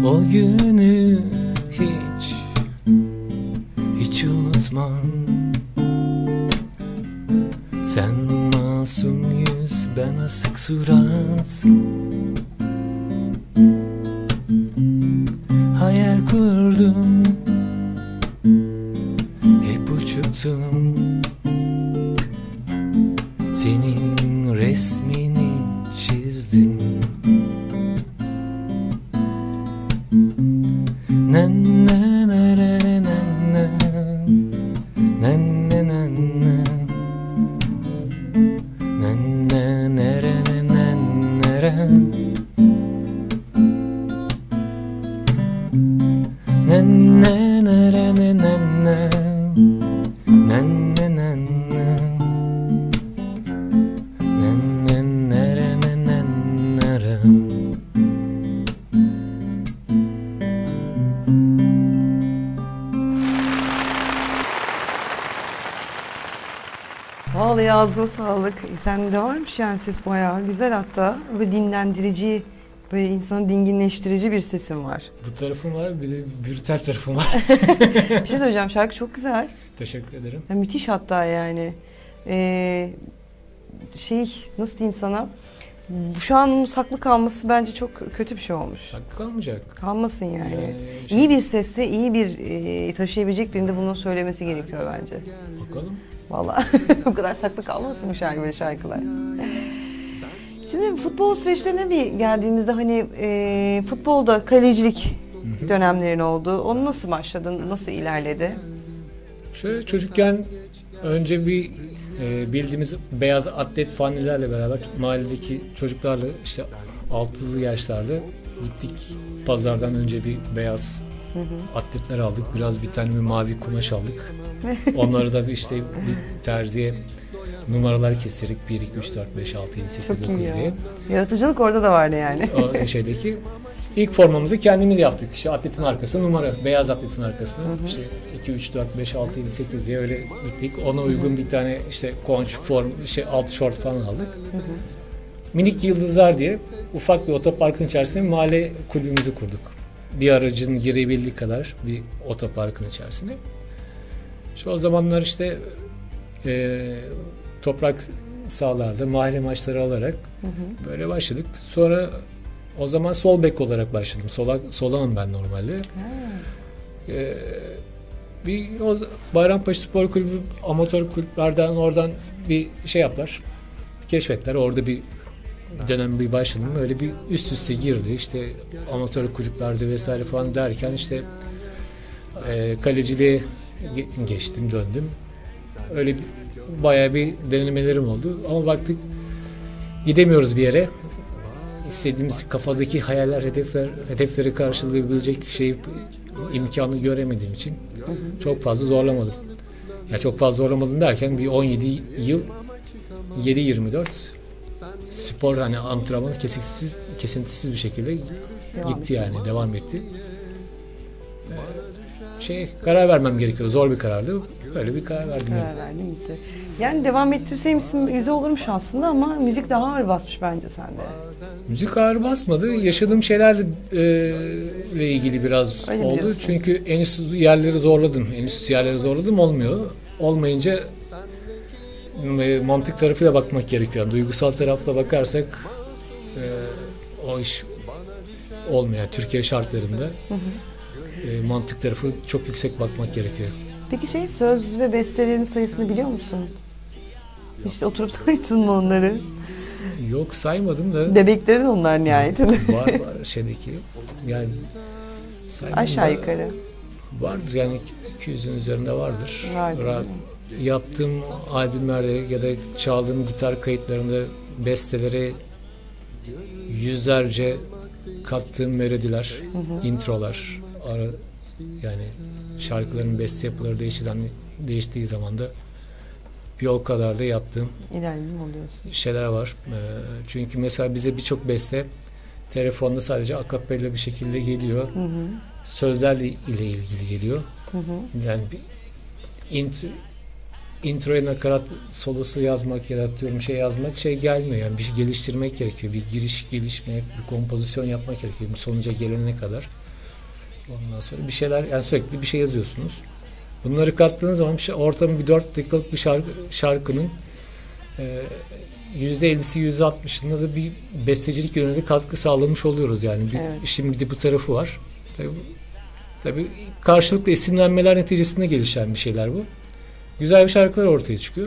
O günü hiç unutmam. Sen masum yüz, ben asık surat. Hayal kurdum, hep uçuttum senin resmini çizdim. Nen nen nen nen nen nen nen nen nen Vallahi ağzına sağlık. Sende varmış yani ses bayağı güzel hatta. Böyle dinlendirici, böyle insanı dinginleştirici bir sesin var. Bu tarafım var, bir de brutal tarafım var. Bir şey söyleyeceğim, şarkı çok güzel. Teşekkür ederim. Ya müthiş hatta yani. Nasıl diyeyim sana? Şu an saklı kalması bence çok kötü bir şey olmuş. Saklı kalmayacak. Kalmasın yani. İyi bir seste, iyi bir taşıyabilecek birinde bunu söylemesi gerekiyor bence. Bakalım. Vallahi o kadar saklı kalmasın bu şarkılar. Şimdi futbol süreçlerine bir geldiğimizde hani futbolda kalecilik dönemlerin oldu. Onu nasıl başladın, nasıl ilerledi? Şöyle çocukken önce bir bildiğimiz beyaz atlet fanilerle beraber mahalledeki çocuklarla işte 6'lı yaşlarda gittik. Pazardan önce bir beyaz atletler aldık. Biraz bir tane bir mavi kumaş aldık. Onları da işte bir terziye numaralar kestirdik. 1, 2, 3, 4, 5, 6, 7, 8, Çok 9 iyi ya. diye. Yaratıcılık orada da vardı yani. O şeydeki. İlk formamızı kendimiz yaptık. İşte atletin arkası numara. Beyaz atletin arkasına. İşte 2, 3, 4, 5, 6, 7, 8 diye öyle gittik. Ona uygun bir tane işte konç, form, alt şort falan aldık. Minik Yıldızlar diye ufak bir otoparkın içerisinde mahalle kulübümüzü kurduk. Bir aracın girebildiği kadar bir otoparkın içerisinde. Şu o zamanlar işte toprak sahalarda mahalle maçları alarak böyle başladık. Sonra o zaman sol bek olarak başladım. Solağım ben normalde. Bayrampaşa Spor Kulübü amatör kulüplerden oradan bir şey yaptılar. Keşfettiler. Orada bir dönem bir başladım. Öyle bir üst üste girdi. İşte amatör kulüplerde vesaire falan derken işte kaleciliğe geçtim, döndüm. Öyle bayağı bir denemelerim oldu. Ama baktık gidemiyoruz bir yere. İstediğimiz kafadaki hayaller, hedefleri karşılayabilecek imkanı göremediğim için çok fazla zorlamadım. Ya çok fazla zorlamadım derken bir 17 yıl 7-24 spor hani antrenman kesintisiz bir şekilde gitti yani devam etti. Karar vermem gerekiyor. Zor bir karardı. Böyle bir karar verdim. Gitti. Yani devam ettirseymişsin güzel olurmuş aslında ama müzik daha ağır basmış bence sende. Müzik ağır basmadı. Yaşadığım şeylerle ilgili biraz öyle oldu. Biliyorsun. Çünkü en üst yerleri zorladım. Olmuyor. Olmayınca mantık tarafıyla bakmak gerekiyor. Duygusal tarafla bakarsak o iş olmuyor. Türkiye şartlarında mantık tarafı çok yüksek bakmak gerekiyor. Peki söz ve bestelerin sayısını biliyor musun? Hiç oturup saydın mı onları? Yok saymadım da. Bebeklerin onlar nihayetinde. Var şeydeki. Yani aşağı yukarı. Vardır yani 200'ün üzerinde vardır. Vardır. Yaptığım albümlerde ya da çaldığım gitar kayıtlarında bestelere yüzlerce kattığım melodiler, introlar, yani şarkıların beste yapıları değiştiği zaman da bir o kadar da yaptığım şeyler var. Çünkü mesela bize birçok beste telefonda sadece akapella bir şekilde geliyor. Sözlerle ile ilgili geliyor. Yani bir introya nakarat solosu yazmak ya da yazmak gelmiyor. Yani bir şey geliştirmek gerekiyor. Bir gelişmek, bir kompozisyon yapmak gerekiyor. Bir sonuca gelene kadar. Ondan sonra bir şeyler, yani sürekli bir şey yazıyorsunuz. Bunları kattığınız zaman ortamı bir 4 dakikalık bir şarkının %50'si %60'ında da bir bestecilik yönünde katkı sağlamış oluyoruz yani. İşin bir de bu tarafı var. Tabii karşılıklı esinlenmeler neticesinde gelişen bir şeyler bu. Güzel bir şarkılar ortaya çıkıyor.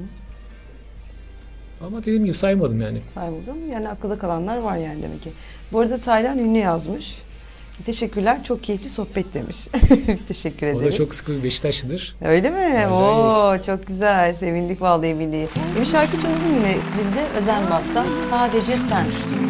Ama dediğim gibi saymadım yani. Saymadım. Yani akılda kalanlar var yani demek ki. Bu arada Taylan ünlü yazmış. Teşekkürler. Çok keyifli sohbet demiş. Biz teşekkür ederiz. O da çok sıkı bir Beşiktaşlıdır. Öyle mi? Oo, çok güzel. Sevindik vallahi billahi. Bir şarkı çalalım yine. Cilde Özen Bas'tan Sadece Sen.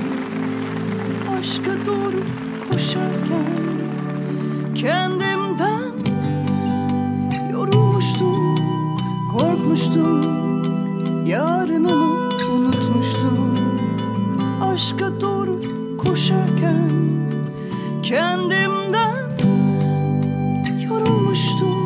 Aşka doğru koşarken kendimden yorulmuştum, korkmuştum, yarınımı unutmuştum. Aşka doğru koşarken kendimden yorulmuştum.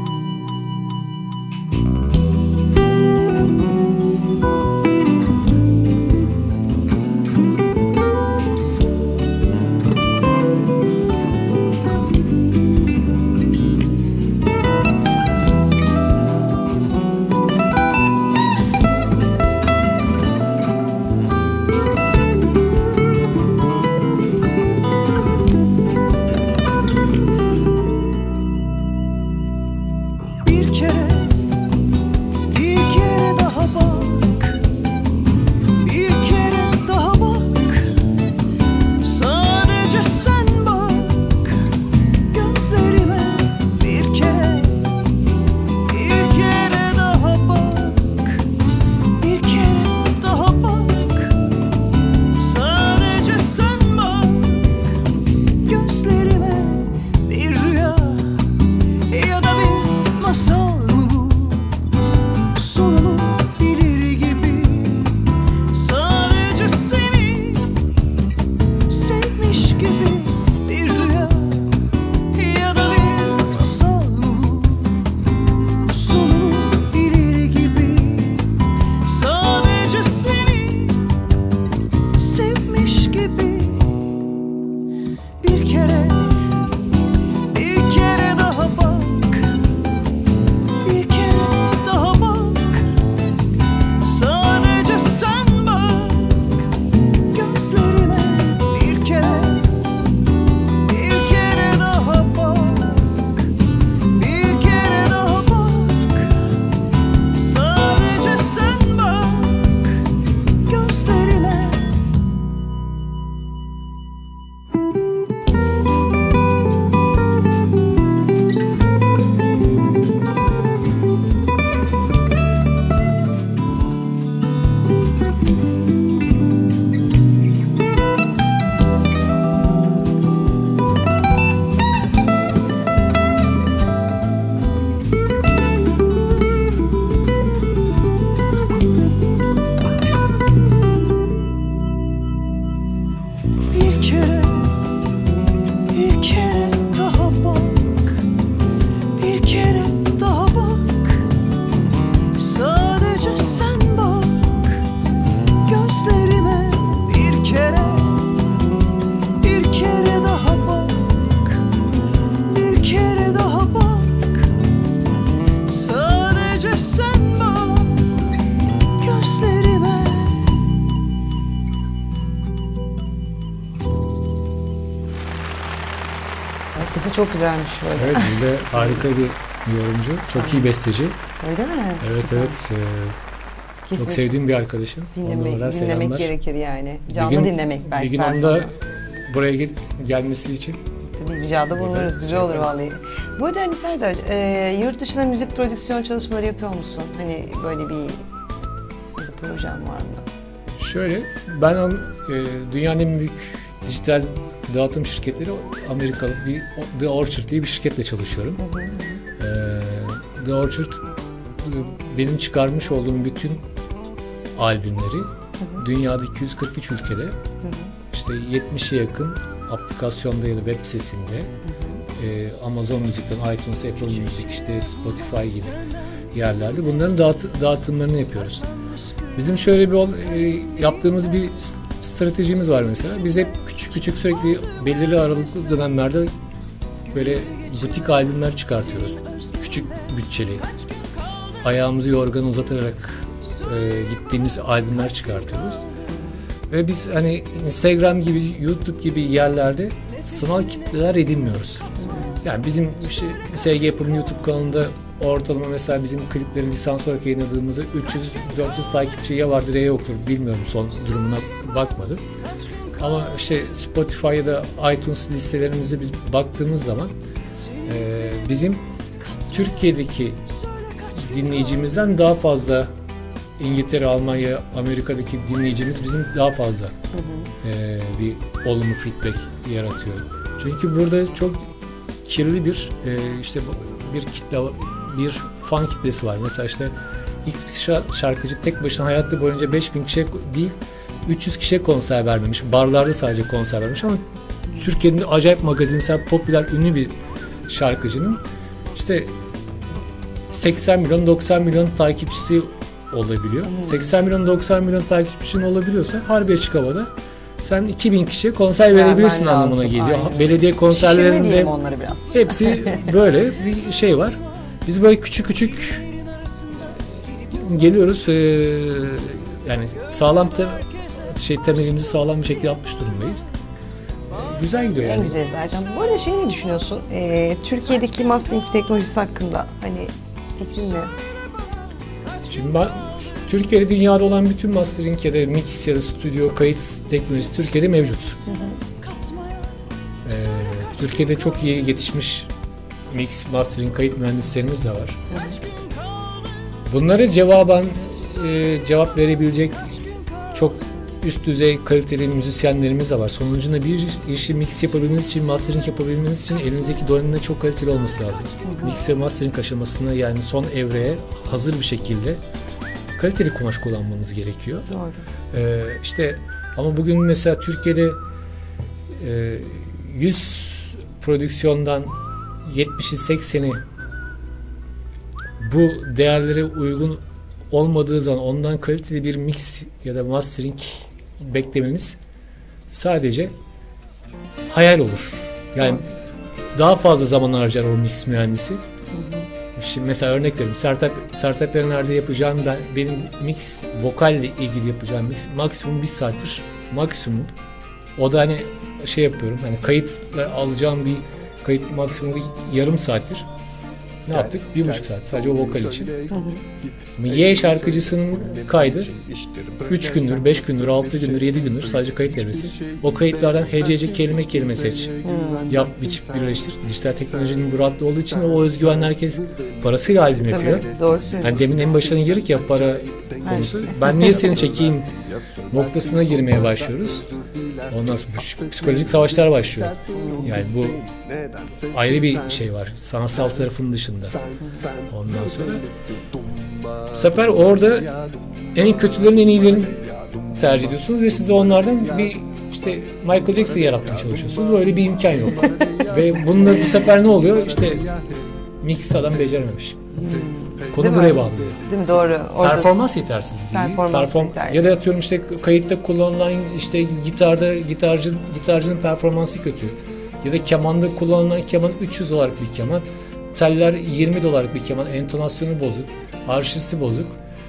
Sesi çok güzelmiş böyle. Evet, bir de harika bir yorumcu. Çok iyi besteci. Öyle mi? Evet, Süper. evet. Çok sevdiğim bir arkadaşım. Dinlemek gerekir yani. Canlı gün, dinlemek belki. Bir gün onda buraya gelmesi için. Tabii ricada bulunuruz. Güzel olur vallahi. Bu arada hani Serdar, yurt dışında müzik prodüksiyon çalışmaları yapıyor musun? Hani böyle bir projem var mı? Şöyle, ben dünyanın en büyük dijital dağıtım şirketleri Amerikalı bir The Orchard diye bir şirketle çalışıyorum. The Orchard benim çıkarmış olduğum bütün albümleri dünyada 243 ülkede işte 70'e yakın aplikasyonda ya da web sitesinde Amazon Müzik'ten iTunes, Apple Music, işte Spotify gibi yerlerde bunların dağıtımlarını yapıyoruz. Bizim şöyle bir yaptığımız bir stratejimiz var mesela. Biz hep küçük küçük sürekli belirli aralıklı dönemlerde böyle butik albümler çıkartıyoruz. Küçük bütçeli. Ayağımızı yorganı uzatarak gittiğimiz albümler çıkartıyoruz. Ve biz hani Instagram gibi, YouTube gibi yerlerde sanal kitleler edinmiyoruz. Yani bizim işte SG Yapım YouTube kanalında ortalama mesela bizim klipleri lisans olarak yayınladığımızda 300-400 takipçi ya vardır ya yoktur. Bilmiyorum, son durumuna bakmadım. Ama işte Spotify ya da iTunes listelerimize biz baktığımız zaman bizim Türkiye'deki dinleyicimizden daha fazla, İngiltere, Almanya, Amerika'daki dinleyicimiz bizim daha fazla bir olumlu feedback yaratıyor. Çünkü burada çok kirli bir işte bir kitle, bir fan kitlesi var. Mesela işte X bir şarkıcı tek başına hayatı boyunca 5000 kişiye değil 300 kişiye konser vermemiş. Barlarda sadece konser vermiş ama Türkiye'nin acayip magazinsel, popüler, ünlü bir şarkıcının işte 80 milyon, 90 milyon takipçisi olabiliyor. 80 milyon, 90 milyon takipçinin olabiliyorsa Harbiye Açık Hava'da sen 2000 kişiye konser verebilirsin anlamına geliyor. Aynen. Belediye konserlerinde onları biraz. hepsi böyle bir şey var. Biz böyle küçük küçük geliyoruz. Yani sağlam temelimizi sağlam bir şekilde atmış durumdayız. Güzel gidiyor yani. En güzel zaten. Bu arada ne düşünüyorsun? Türkiye'deki mastering teknolojisi hakkında hani fikrin ne? Şimdi ben Türkiye'de, dünyada olan bütün mastering ya da mix ya da stüdyo kayıt teknolojisi Türkiye'de mevcut. Türkiye'de çok iyi yetişmiş mix, mastering, kayıt mühendislerimiz de var. Bunlara cevap verebilecek çok üst düzey kaliteli müzisyenlerimiz de var. Sonucunda bir işi mix yapabilmeniz için, mastering yapabilmeniz için elinizdeki donanımın çok kaliteli olması lazım. Mix ve mastering aşamasına, yani son evreye hazır bir şekilde kaliteli kumaş kullanmanız gerekiyor. Doğru. İşte ama bugün mesela Türkiye'de 100 prodüksiyondan 70'i 80'i bu değerlere uygun olmadığı zaman ondan kaliteli bir mix ya da mastering beklemeniz sadece hayal olur. Yani daha fazla zaman harcar o mix mühendisi. Şimdi mesela örnek vereyim. Sertab Erener'de yapacağım benim mix, vokalle ilgili yapacağım mix maksimum 1 saattir. Maksimum. O da hani şey yapıyorum. Hani kayıtla alacağım bir kayıt maksimum yarım saattir. Ne yaptık? 1,5 saat. Sadece o vokal için. Y şarkıcısının kaydı 3 gündür, 5 gündür, 6 gündür, 7 gündür sadece kayıt devresi. O kayıtlardan HCC kelime seç. Yap, biç, birleştir. Dijital teknolojinin bu rahatlığı olduğu için o özgüven herkes parasıyla albüm yapıyor. Tabii, doğru söylüyorsun. Yani demin en başına girdik ya, para konusu. Ben niye seni çekeyim noktasına girmeye başlıyoruz. Ondan sonra psikolojik savaşlar başlıyor. Yani bu ayrı bir şey var. Sanatsal tarafının dışında. Ondan sonra bu sefer orada en kötülerin en iyilerini tercih ediyorsunuz ve siz de onlardan bir işte Michael Jackson yaratmaya çalışıyorsunuz. Böyle bir imkan yok. Ve bununla bu sefer ne oluyor? İşte mix adam becerememiş. Konu Değil buraya mi? bağlıyor. Değil mi? Doğru. Orada Performans yetersizliği. yeterli. Ya da atıyorum işte kayıtta kullanılan işte gitarcının performansı kötü. Ya da kemanda kullanılan keman 300 dolarlık bir keman. Teller 20 dolarlık bir keman. Entonasyonu bozuk. Arşivsi bozuk.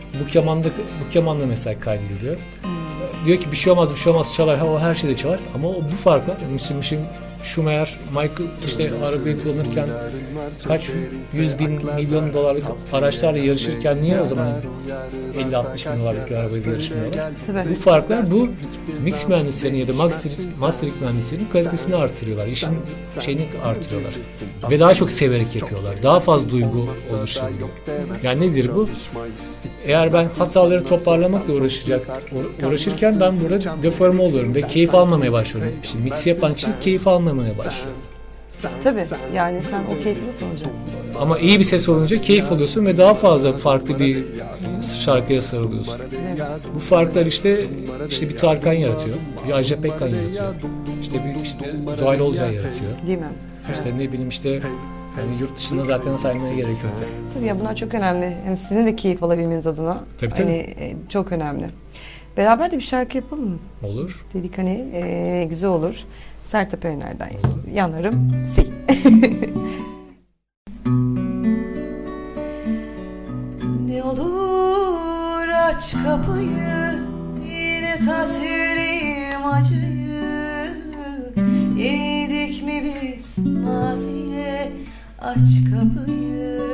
Bu kemanla mesela kaydediliyor. Diyor ki bir şey olmaz çalar. O her şeyde çalar. Ama bu farklar. Şimdi Schumacher, Michael işte arabayı kullanırken kaç 100 bin milyon dolarlık araçlarla yarışırken niye o zaman 50-60 bin dolarlık bir arabayla yarışmıyorlar? Tabii. Bu farklar bu mix mühendislerinin ya da mastering mühendislerinin kalitesini artırıyorlar. İşin şeyini artırıyorlar. Ve daha çok severek yapıyorlar. Daha fazla duygu oluşturuyor. Yani nedir bu? Eğer ben hataları toparlamakla uğraşırken ben burada deforme oluyorum ve keyif almamaya başlıyorum. Şimdi mix yapan kişi keyif almamaya başlıyor. Tabii. Yani sen o keyfi nasıl alacaksın? Ama iyi bir ses olunca keyif alıyorsun ve daha fazla farklı bir şarkıya sarılıyorsun. Bu farklar işte bir Tarkan yaratıyor, bir Ajda Pekkan yaratıyor, işte Zuhal Olcay yaratıyor. Değil mi? İşte ne bileyim yani yurt dışında zaten saymaya gerek yok. Tabii ya, bunlar çok önemli. Yani sizin de keyif alabilmeniz adına. Tabii. Hani çok önemli. Beraber de bir şarkı yapalım mı? Olur. Dedik hani güzel olur. Sertab Erener'den yanarım sil. Ne olur aç kapıyı, yine tat yüreğim acıyı. Yenildik mi biz maziye, aç kapıyı.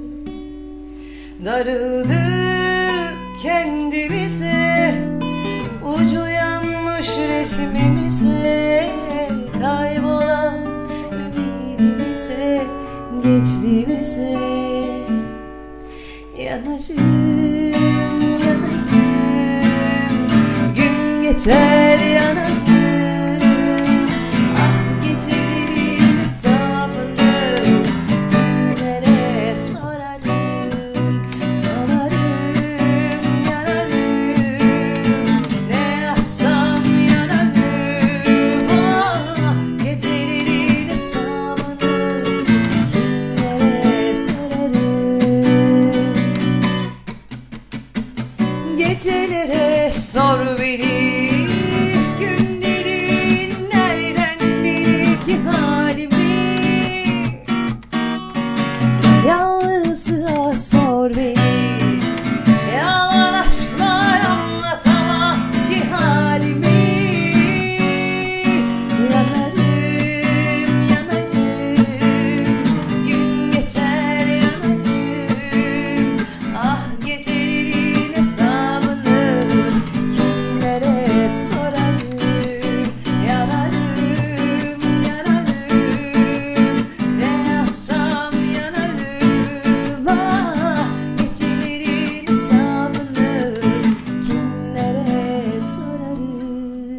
Darıldık kendimize, ucu yanmış resmimize. Kaybolan ümidimize, gençliğimize. Yanarım, yanarım, gün geçer yanarım. Ah gecelerin hesabını kimlere sorarım. Yanarım, yanarım, ne yapsam yanarım. Ah gecelerin hesabını kimlere sorarım. Gecelere sor beni, günlerin nereden bil ki halimi. Yalnızlığa sor beni, yalan aşklar anlatamaz ki halimi. Yanarım, yanarım, gün geçer yanarım. Ah gecelerin hesabını kimlere sorarım. Yanarım, yanarım, ne yapsam yanarım. Ah gecelerin hesabını kimlere sorarım.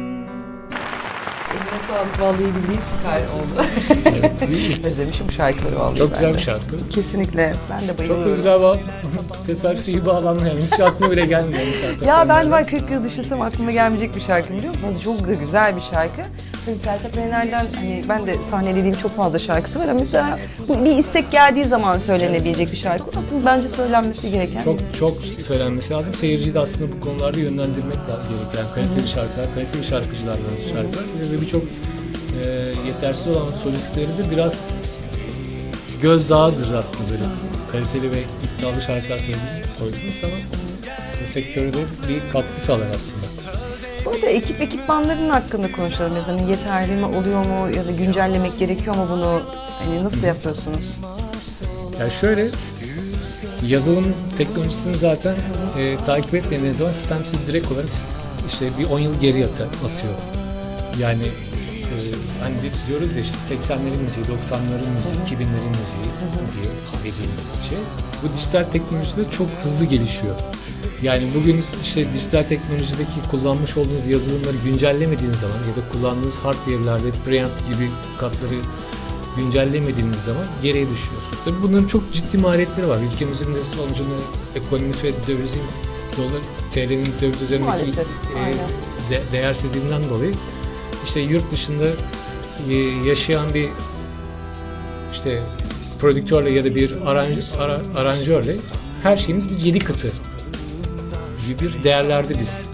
Eline sağlık, vallahi bildiğin süper oldu. Özlemişim bu şarkıları vallahi. Çok ben güzel de. bir şarkı. Kesinlikle, ben de Çok da bayılıyorum. güzel tesadüfi iyi bağlanma yani. Hiç aklıma bile gelmiyor. Ya ben var 40 yıl düşünsem aklıma gelmeyecek bir şarkı, biliyor musunuz? Çok da güzel bir şarkı. Tabii Sertab Erener'den hani ben de sahnelediğim çok fazla şarkısı var ama mesela bu bir istek geldiği zaman söylenebilecek bir şarkı. Aslında bence söylenmesi gereken. Çok söylenmesi lazım. Seyirciyi de aslında bu konularda yönlendirmek gerekiyor. Yani kaliteli şarkılar, kaliteli şarkıcılarla şarkılar ve birçok yetersiz olan solistleri de biraz gözdağıdır aslında böyle. Kaliteli ve iddialı şarkılar söylediğiniz zaman bu sektörde bir katkı sağlar aslında. Bu arada ekipmanların hakkında konuşalım. Mesela yeterli mi, oluyor mu ya da güncellemek gerekiyor mu bunu? Hani nasıl yapıyorsunuz? Yani şöyle, yazılım teknolojisini zaten takip etmediğiniz zaman sistem sizi direkt olarak işte bir 10 yıl geri atıyor. Yani hani diyoruz ya işte 80'lerin müziği, 90'ların müziği, 2000'lerin müziği diye dediğimiz şey. Bu dijital teknolojide çok hızlı gelişiyor. Yani bugün işte dijital teknolojideki kullanmış olduğunuz yazılımları güncellemediğiniz zaman ya da kullandığınız hardware'lerde preamp gibi katları güncellemediğiniz zaman geriye düşüyorsunuz. Tabii bunların çok ciddi maliyetleri var. Ülkemizin de sonucunda ekonomisi ve dövizin, TL'nin döviz üzerindeki değersizliğinden dolayı işte yurt dışında yaşayan bir işte prodüktörle ya da bir aranjörle her şeyimiz biz 7 katı gibi bir değerlerde biz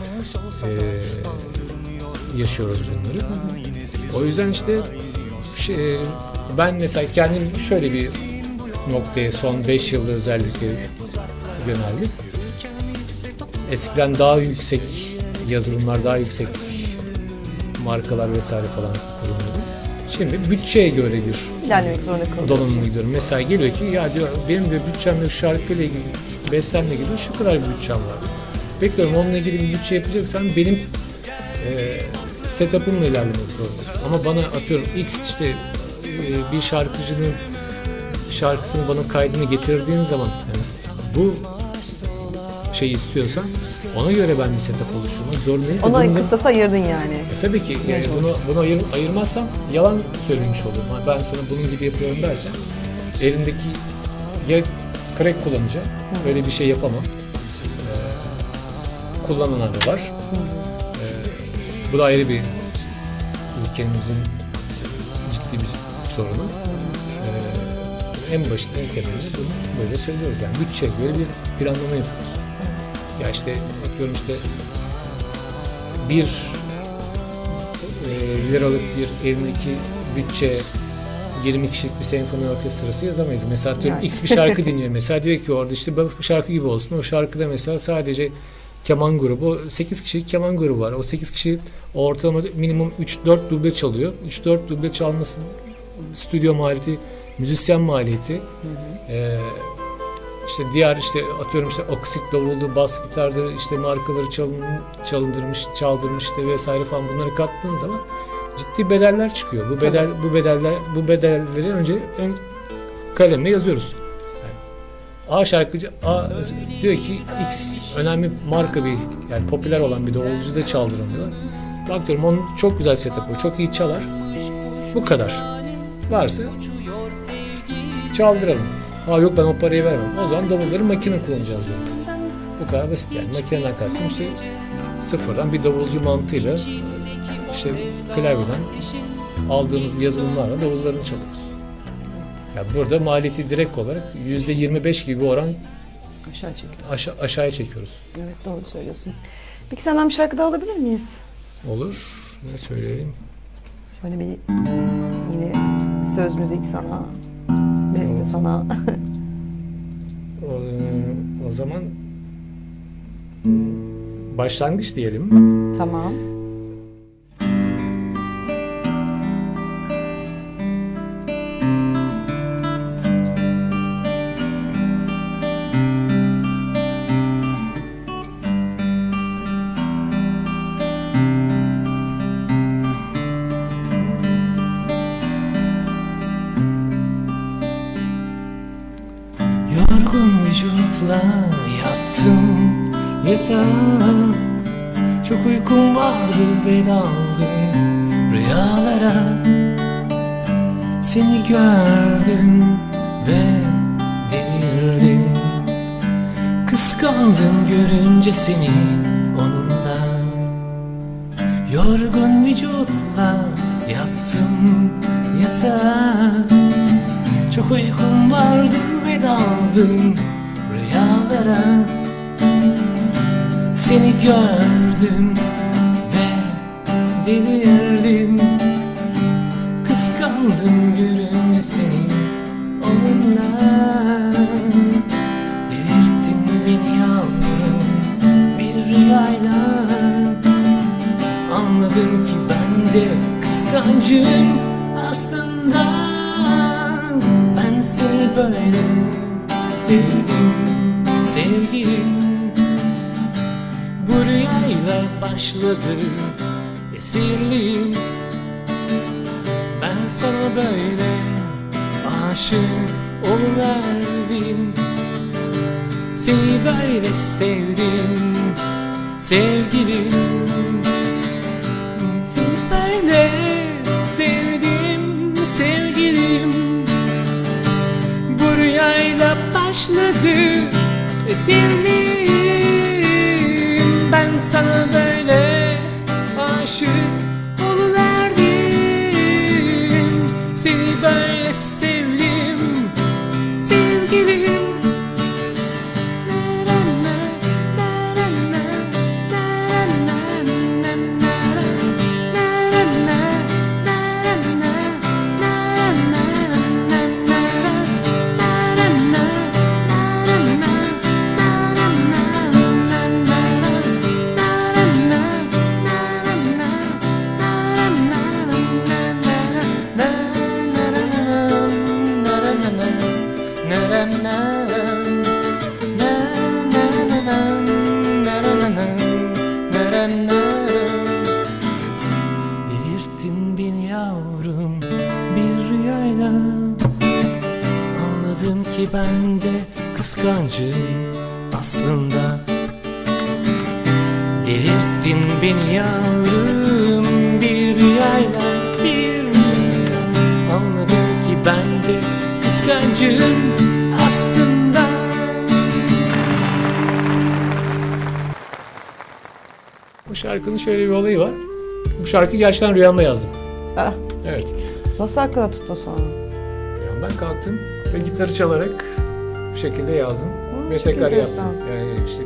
yaşıyoruz bunları. O yüzden işte ben mesela kendim şöyle bir noktaya son 5 yılda özellikle yöneldim. Eskiden daha yüksek yazılımlar, daha yüksek markalar vesaire falan kuruluyordu. Şimdi bütçeye göre bir İlerlemek zorunda kalıyorsun. donanıma gidiyorum. Mesela geliyor ki ya diyor benim de bütçemde şarkıyla ilgili, beslenme ilgili şu kadar bir bütçem var. Bekliyorum onunla ilgili bir bütçe yapacaksan benim setup'ımla ilerlemek zorundasın. Ama bana atıyorum X işte bir şarkıcının şarkısını bana kaydını getirdiğin zaman yani bu şeyi istiyorsan ona göre ben bir setup oluşturmak zorundayım. Ona kıstası ayırdın yani. Tabii ki yani bunu ayırmazsam yalan söylemiş olurum. Yani ben sana bunun gibi yapıyorum dersen elimdeki ya crack kullanacağım. Öyle bir şey yapamam. Kullananlar da var. Bu da ayrı bir ülkemizin ciddi bir sorunu. En başında en temelinde bunu böyle söylüyoruz. Yani bütçeye göre bir planlama yapıyoruz. Ya işte bakıyorum işte 1 liralık bir elindeki bütçe 20 kişilik bir senfoni orkestrası yazamayız. Mesela diyorum Yani. X bir şarkı dinliyor. Mesela diyor ki orada işte bu şarkı gibi olsun. O şarkıda mesela sadece keman grubu, 8 kişilik keman grubu var. O 8 kişi ortalama minimum 3-4 duble çalıyor. 3-4 duble çalması stüdyo maliyeti, müzisyen maliyeti. İşte diğer işte atıyorum işte akustik davuldu, bas gitardı, işte markaları çaldırmış işte vesaire falan bunları kattığın zaman ciddi bedeller çıkıyor. Bu bedelleri önce kalemle yazıyoruz. Yani A şarkıcı diyor ki X önemli marka bir yani popüler olan bir davulcu da çaldıramıyor. Bak diyorum onun çok güzel setup'ı, çok iyi çalar. Bu kadar. Varsa çaldıralım. Yok ben o parayı vermem. O zaman davulları makine kullanacağız diyorum. Bu kadar basit yani. Makineden kastım işte sıfırdan bir davulcu mantığıyla işte klavyeden aldığımız yazılımlarla davullarını çalıyoruz. Yani burada maliyeti direkt olarak %25 gibi bir oran Aşağı çekiyor. aşağıya çekiyoruz. Evet doğru söylüyorsun. Peki senden bir şarkı daha alabilir miyiz? Olur. Ne söyleyelim? Şöyle bir yine söz müzik sana, beste sana. O zaman başlangıç diyelim. Tamam. Yorgun vücutla yattım yatağa. Çok uykum vardı ve daldım rüyalara. Seni gördüm ve delirdim. Kıskandım görünce seni onunla. Yorgun vücutla yattım yatağa. Çok uykum vardı ve daldım rüyalara. Seni gördüm ve delirdim. Kıskandım görünce seni onunla. Delirttin beni yavrum bir rüyayla. Anladım ki ben de kıskancım aslında. Ben seni böyle sevdim sevgilim. Bu rüyayla başladı esirliğim. Ben sana böyle aşık oluverdim. Seni böyle sevdim sevgilim. Seni böyle sevdim sevgilim. Bu rüyayla başladı esirliğim. Ben sana böyle aşık oluverdim. Seni böyle sevdim sevgilim. Delirttin beni yavrum bir rüyayla. Anladım ki ben de kıskancım aslında. Delirttin beni yavrum bir rüyayla, bir rüyayla. Anladım ki ben de kıskancım aslında. Bu şarkının şöyle bir olayı var. Bu şarkıyı gerçekten rüyamda yazdım. Ah, Evet. nasıl aklına tuttun sonra? Rüyamdan kalktım ve gitarı çalarak bu şekilde yazdım. Ve çok tekrar enteresan. yaptım. Yani işte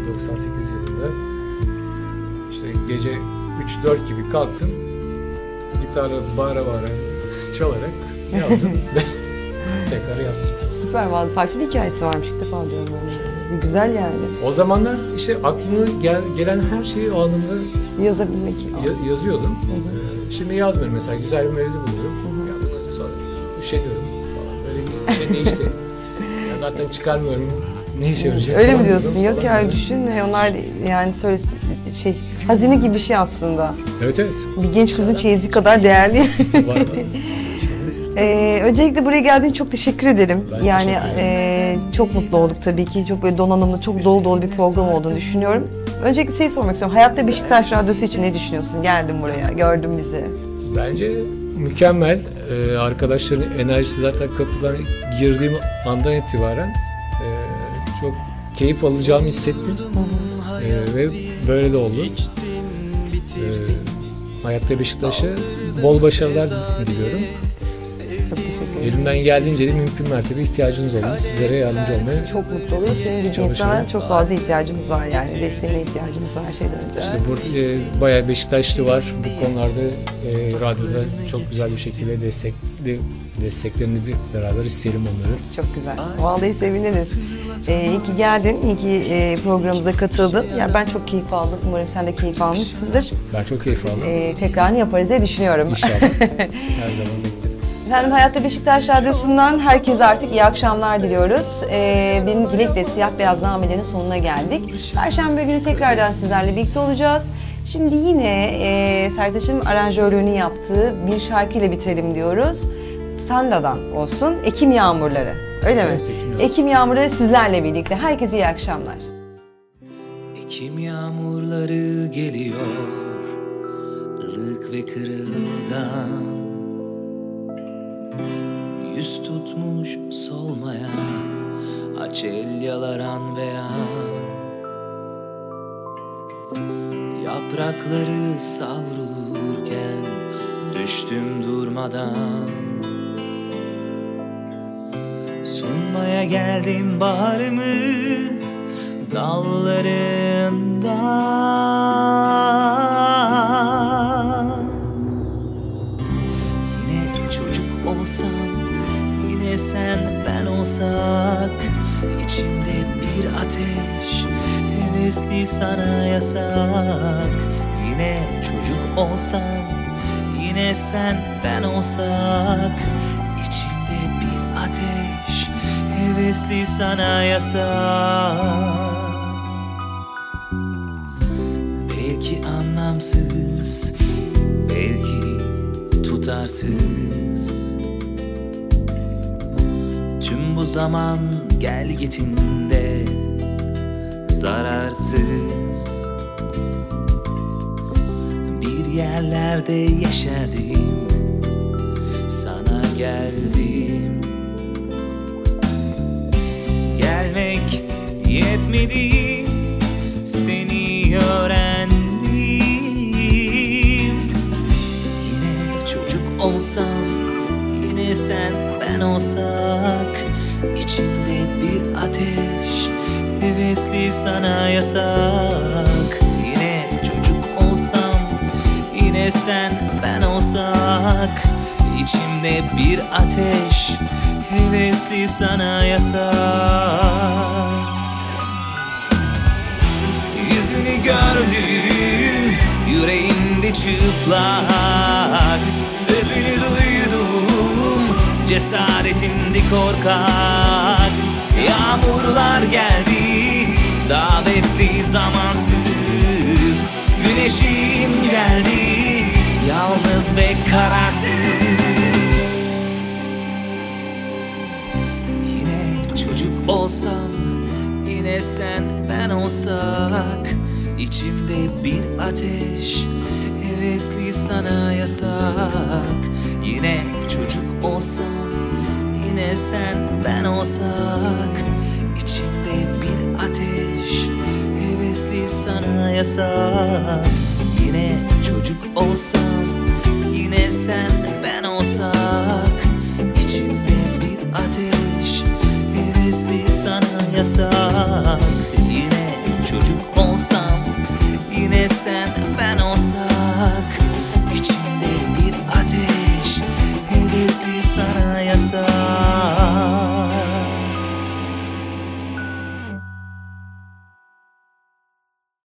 1997-98 yılında işte gece 3-4 gibi kalktım. gitarla bağıra çalarak yazdım. Tekrar yaptım. Süper, vallahi farklı bir hikayesi varmış. İlk defa diyorum böyle. Güzel yani. O zamanlar işte aklıma gelen her şeyi anında Yazabilmek. yazıyordum. Şimdi yazmıyorum mesela, güzel bir melodi buluyorum. Ya sonra üşeniyorum falan, böyle bir şey değişti. Ya zaten çıkarmıyorum. Ne işe yarayacak? Öyle mi diyorsun? Yok ya, düşünme. Onlar yani söyle hazine gibi bir şey aslında. Evet. Bir genç kızın çeyizi kadar değerli. Var. Öncelikle buraya geldiğin çok teşekkür ederim. Ben Yani teşekkür çok mutlu olduk tabii ki. Çok böyle donanımlı, çok dolu bir program olduğunu düşünüyorum. Öncelikle sormak istiyorum. Hayatta Beşiktaş Radyosu için ne düşünüyorsun? Geldin buraya, gördün bizi. Bence mükemmel. Arkadaşların enerjisi zaten kapıdan girdiğim andan itibaren çok keyif alacağımı hissettim. Ve böyle de oldu. Hayatta Beşiktaş'a bol başarılar diliyorum. Çok teşekkür ederim. Elimden geldiğince de mümkün mertebe ihtiyacınız oldu. Sizlere yardımcı olmaya. Çok mutlu oluruz. Senin gibi Çalışırım. insana çok fazla ihtiyacımız var yani. Desteğine ihtiyacımız var her şeyden önce. İşte burada bayağı Beşiktaşlı var. Bu konularda radyoda çok güzel bir şekilde desteklerini beraber isteyelim onları. Çok güzel. Vallahi seviniriz. İyi ki geldin, iyi ki programımıza katıldın. Yani ben çok keyif aldım. Umarım sen de keyif almışsındır. Ben çok keyif aldım. Tekrarını yaparız diye düşünüyorum. İnşallah. Her zaman beklerim. Efendim Hayatta Beşiktaş Radyosu'ndan herkese artık iyi akşamlar diliyoruz. Benim Dilek'le Siyah Beyaz Namelerin sonuna geldik. Perşembe günü tekrardan sizlerle birlikte olacağız. Şimdi yine Sertaç'ın aranjörlüğünü yaptığı bir şarkıyla bitirelim diyoruz. Sanda'dan olsun, Ekim Yağmurları. Öyle mi? Evet, Ekim Yağmurları. Ekim Yağmurları sizlerle birlikte. Herkese iyi akşamlar. Ekim yağmurları geliyor, ılık ve kırılgan. Yüz tutmuş solmayan, aç el yalaran beyan. Yaprakları savrulurken düştüm durmadan. Sunmaya geldim baharımı dallarından. Yine çocuk olsam, yine sen ben olsak, içimde bir ateş, hevesli sana yasak. Yine çocuk olsam, yine sen ben olsak, içimde bir ateş, hevesli sana yasak. Belki anlamsız, belki tutarsız, tüm bu zaman gelgitinde zararsız. Bir yerlerde yeşerdim, sana geldim. Gelmek yetmedi, seni öğrendim. Yine çocuk olsam, yine sen ben olsak, içimde bir ateş, hevesli sana yasak. Yine çocuk olsam, yine sen ben olsak, içimde bir ateş, hevesli sana yasak. Yüzünü gördüm, yüreğinde çıplak, sözünü duydum, cesaretinde korkak. Yağmurlar geldi, davetli zamansız, güneşim geldi, yalnız ve kararsız. Yine çocuk olsam, yine sen ben olsak, içimde bir ateş, hevesli sana yasak. Yine çocuk olsam, yine sen ben olsak, içimde bir ateş, hevesli sana yasak. Yine çocuk olsam, yine sen ben olsak, içimde bir ateş, hevesli sana yasak. Yine çocuk olsam, yine sen